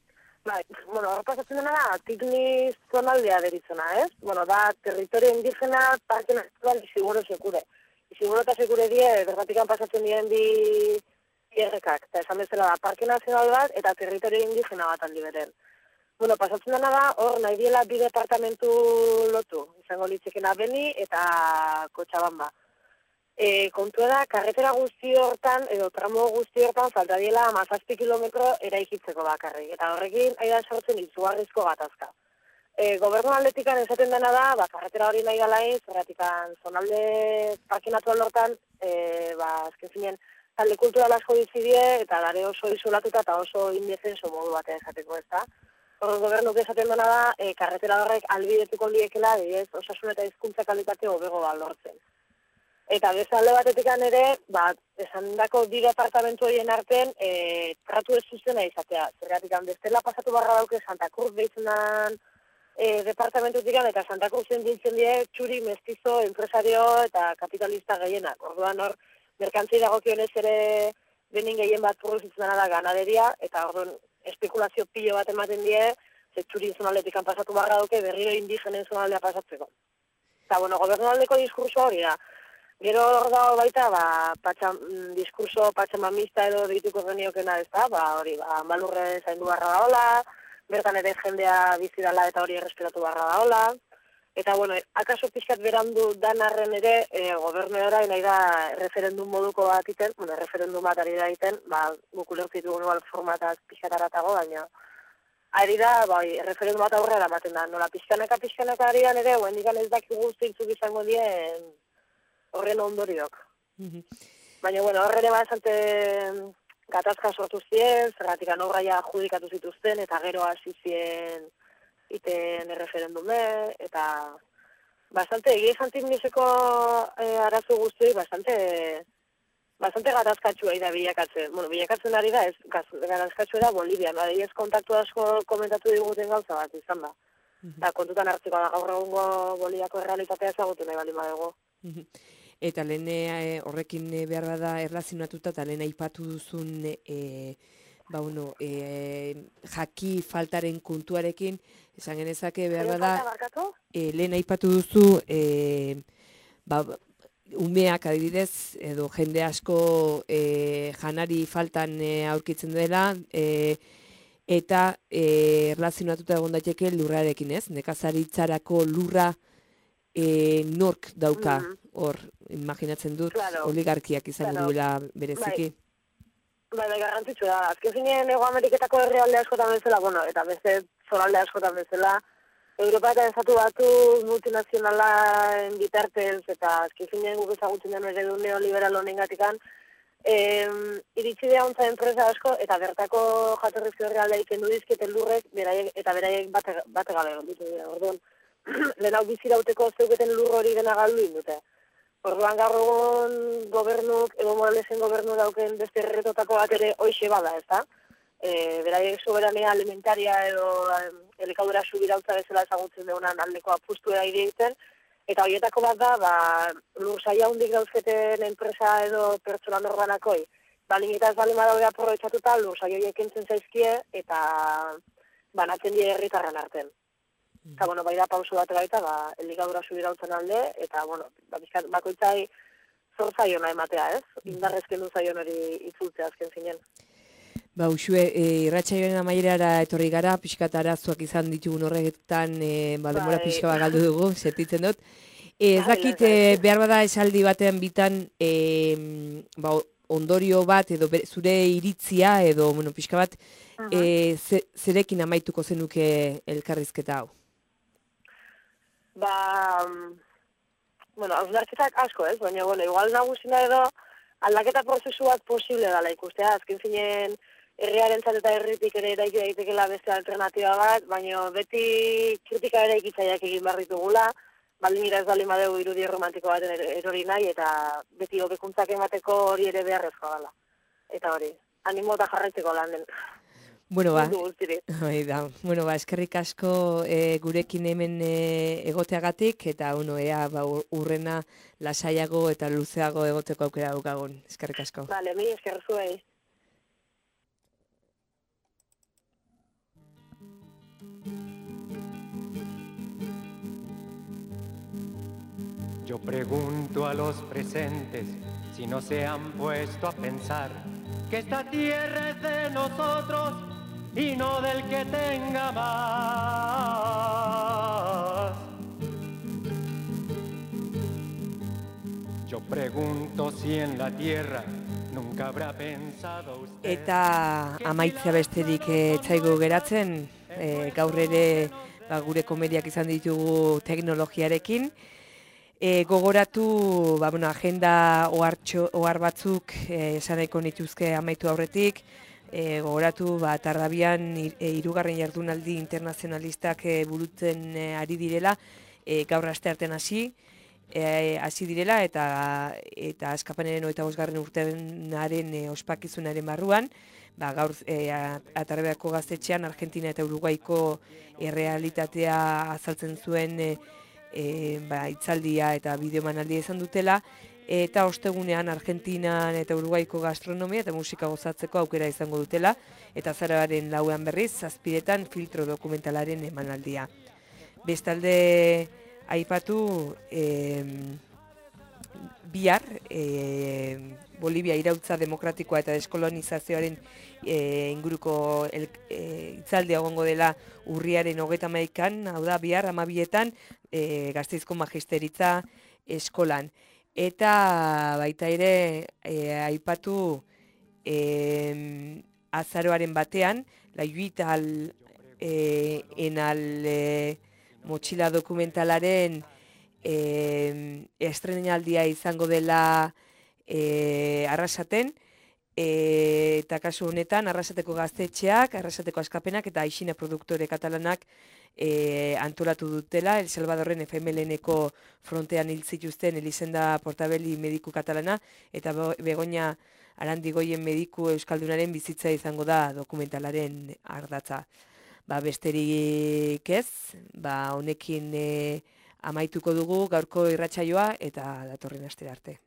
Bai, bueno, hor pasatzen dena da, Tignis zonaldea deritzona, ez? Bueno, da, territorio indigena, parke natural, Iziguro sekure. Iziguro eta sekure die, bergatikan pasatzen dien bi errekak. Eta esan bezala da, parke nazional bat eta territorio indigena bat aldi beren. Bueno, pasatzen dena da, hor nahi diela bi departamentu lotu. Izango litzekena Beni eta Kotxabamba. E, kontua da, karretera guzti hortan, edo tramo guzti hortan, falta diela hamazazpi kilometro eraikitzeko bakarrik. Eta horrekin, aida sortzen izugarrizko gatazka. E, gobernu aldetikan esaten dena da, ba, karretera hori nahi galain, zerratikan zonalde parke natural hortan, e, ba, azken zinen, talde kultural asko dizidie, eta gare oso isolatuta eta oso indefenso modu batea esateko, ez da? Horren gobernuk esaten dena da, e, karretera horrek albidetuko liekela, ez, osasun eta hizkuntza kalitate hobego bat lortzen. Eta bezalde batetikan ere, ba, esan dako bi departamentu horien artean, e, tratu ez zuzena izatea. Zergatik, bestela pasatu barra dauke Santa Cruz behitzen dan e, departamentutikan, eta Santa Cruzen dintzen die txuri, mestizo, empresario eta kapitalista gehienak. Orduan hor, merkantzi dagokionez ere benin gehien bat produzitzen dena da ganaderia, eta orduan espekulazio pilo bat ematen die, ze txuri zonaldetikan pasatu barra dauke berriro indigenen zonaldea pasatzeko. Eta, bueno, gobernaldeko diskurso hori da. Gero hor dago baita, ba, patxam, diskurso patxamamista edo dituko geniokena ez da, ba, hori, ba, malurre zaindu barra daola, bertan ere jendea bizidala eta hori errespetatu barra daola, eta, bueno, akaso pixkat berandu dan arren ere, e, gobernuera nahi da referendum moduko bat iten, bueno, referendum bat ari da iten, ba, guk ulertzitu igual formataz pixkat aratago, baina, ari da, bai, referendum bat aurrera ematen da, nola pixkanaka pixkanaka ari da ere, guendikan ez dakigu zeintzuk izango dien, horren ondoriok. Baina, bueno, horre ere esante gatazka sortu ziren, zergatik anobraia judikatu zituzten, eta gero hasi zien iten erreferendume, eta bastante, egia esan Tigniseko eh, arazo guztioi, bastante, bastante gatazkatxua da bilakatzen. Bueno, bilakatzen ari da, ez gatazkatxua da Bolivian, adibidez kontaktu asko komentatu diguten gauza bat, izan da. Eta kontutan hartzeko da gaur egungo Boliviako errealitatea ezagutu nahi bali badego. Eta lehen e, horrekin e, behar bada erlazionatuta, eta lehen aipatu duzun e, ba, uno, e, jaki faltaren kontuarekin, esan genezake behar bada, e, lehen aipatu duzu, e, ba, umeak adibidez, edo jende asko e, janari faltan e, aurkitzen dela, e, eta e, erlazionatuta egon daiteke lurrarekin, ez? Nekazaritzarako lurra E, nork dauka, hor, mm. imaginatzen dut, claro. Oligarkiak izango claro. duela bereziki. Bai, bai, bai garrantzitsu da. Azken zinen Ego Ameriketako herrialde askotan bezala, bueno, eta beste zonalde askotan bezala, Europa eta estatu batu multinazionalen bitartez, eta azken zinen guk ezagutzen den eredu neoliberal honengatikan, eh, iritsi da ontza enpresa asko, eta bertako jatorrizko herrialdea ikendu dizketen lurrek, beraiek, eta beraiek bate, bate gabe ditu dira, orduan. Lehen hau bizirauteko zeuketen lur hori dena galdu indute. Orduan gaur egun gobernuk, Evo Moralesen gobernu dauken beste erretotako bat ere hoixe bada, ez da? E, beraiek soberania alimentaria edo elikadura subirautza bezala ezagutzen deunan aldeko apustu egiten, eta horietako bat da, ba, lur saia hundik dauzketen enpresa edo pertsona norbanakoi. Balin eta ez balin badaude aprobetxatuta, lur saia horiek entzen zaizkie, eta banatzen die herritarren arten. Eta, bueno, bai da pauso bat baita, ba, elikadura subirautzen alde, eta, bueno, ba, bizkat, bakoitzai zor zaiona ematea, ez? Indarrezken du zaion hori itzultzea azken zinen. Ba, usue, e, irratsaioaren amaierara etorri gara, pixkat arazoak izan ditugun horretan, e, ba, demora pixka bat galdu dugu, sentitzen dut. E, ez dakit, e, behar bada esaldi batean bitan, e, ba, ondorio bat, edo be, zure iritzia, edo, bueno, pixka bat, uh-huh. e, ze, zerekin amaituko zenuke elkarrizketa hau? Ba, bueno, hausnarketak asko ez, baina, bueno, igual nagusina edo aldaketa prozesu bat posible dela ikustea, azken zinen herriaren eta herritik ere eraiki daitekela beste alternatiba bat, baina beti kritika ere ikitzaiak egin behar ditugula, baldin ira ez baldin badegu irudi romantiko baten erori nahi, eta beti hobekuntzak emateko hori ere beharrezkoa dela. Eta hori, animo eta jarraitzeko lan den. Bueno, ba, da. Bueno, ba, eskerrik asko e, gurekin hemen e, egoteagatik, eta uno, ea, ba, urrena lasaiago eta luzeago egoteko aukera daukagun. Eskerrik asko. Vale, mi esker zuei. Yo pregunto a los presentes si no se han puesto a pensar que esta tierra es de nosotros y no del que tenga más. Yo pregunto si en la tierra nunca habrá pensado usted. Eta amaitzea besterik ez zaigu geratzen, e, gaur ere ba, gure komediak izan ditugu teknologiarekin. E, gogoratu, ba, bueno, agenda ohartxo, ohar batzuk e, esan nahiko nituzke amaitu aurretik, e, gogoratu ba, Tardabian hirugarren jardunaldi internazionalistak e, burutzen e, ari direla, e, gaur asteartean hasi, E, hasi direla eta eta askapenaren hogeita bosgarren urtearen e, ospakizunaren barruan, ba, gaur e, Atarbeako gaztetxean Argentina eta Uruguaiko errealitatea azaltzen zuen e, e, ba, itzaldia eta bideomanaldia izan dutela, eta ostegunean Argentinan eta Uruguaiko gastronomia eta musika gozatzeko aukera izango dutela, eta azaroaren lauean berriz, zazpiretan filtro dokumentalaren emanaldia. Bestalde, aipatu eh, bihar eh, Bolivia iraultza demokratikoa eta deskolonizazioaren eh, inguruko el, eh, itzaldia egongo dela urriaren hogeita hamaikan, hau da bihar hamabietan eh, Gasteizko Magisteritza eskolan. Eta baita ere eh, aipatu eh, azaroaren batean, la lluita al, eh, en al... Eh, motxila dokumentalaren e, estrenaldia izango dela e, Arrasaten, e, eta kasu honetan Arrasateko gaztetxeak, Arrasateko askapenak eta Aixina produktore katalanak e, antolatu dutela, El Salvadorren F M L N-eko frontean hil zituzten Elisenda Portabelli mediku katalana eta Begoña Arandigoien mediku euskaldunaren bizitza izango da dokumentalaren ardatza. Ba, besterik ez, ba, honekin e, amaituko dugu gaurko irratsaioa eta datorren astera arte.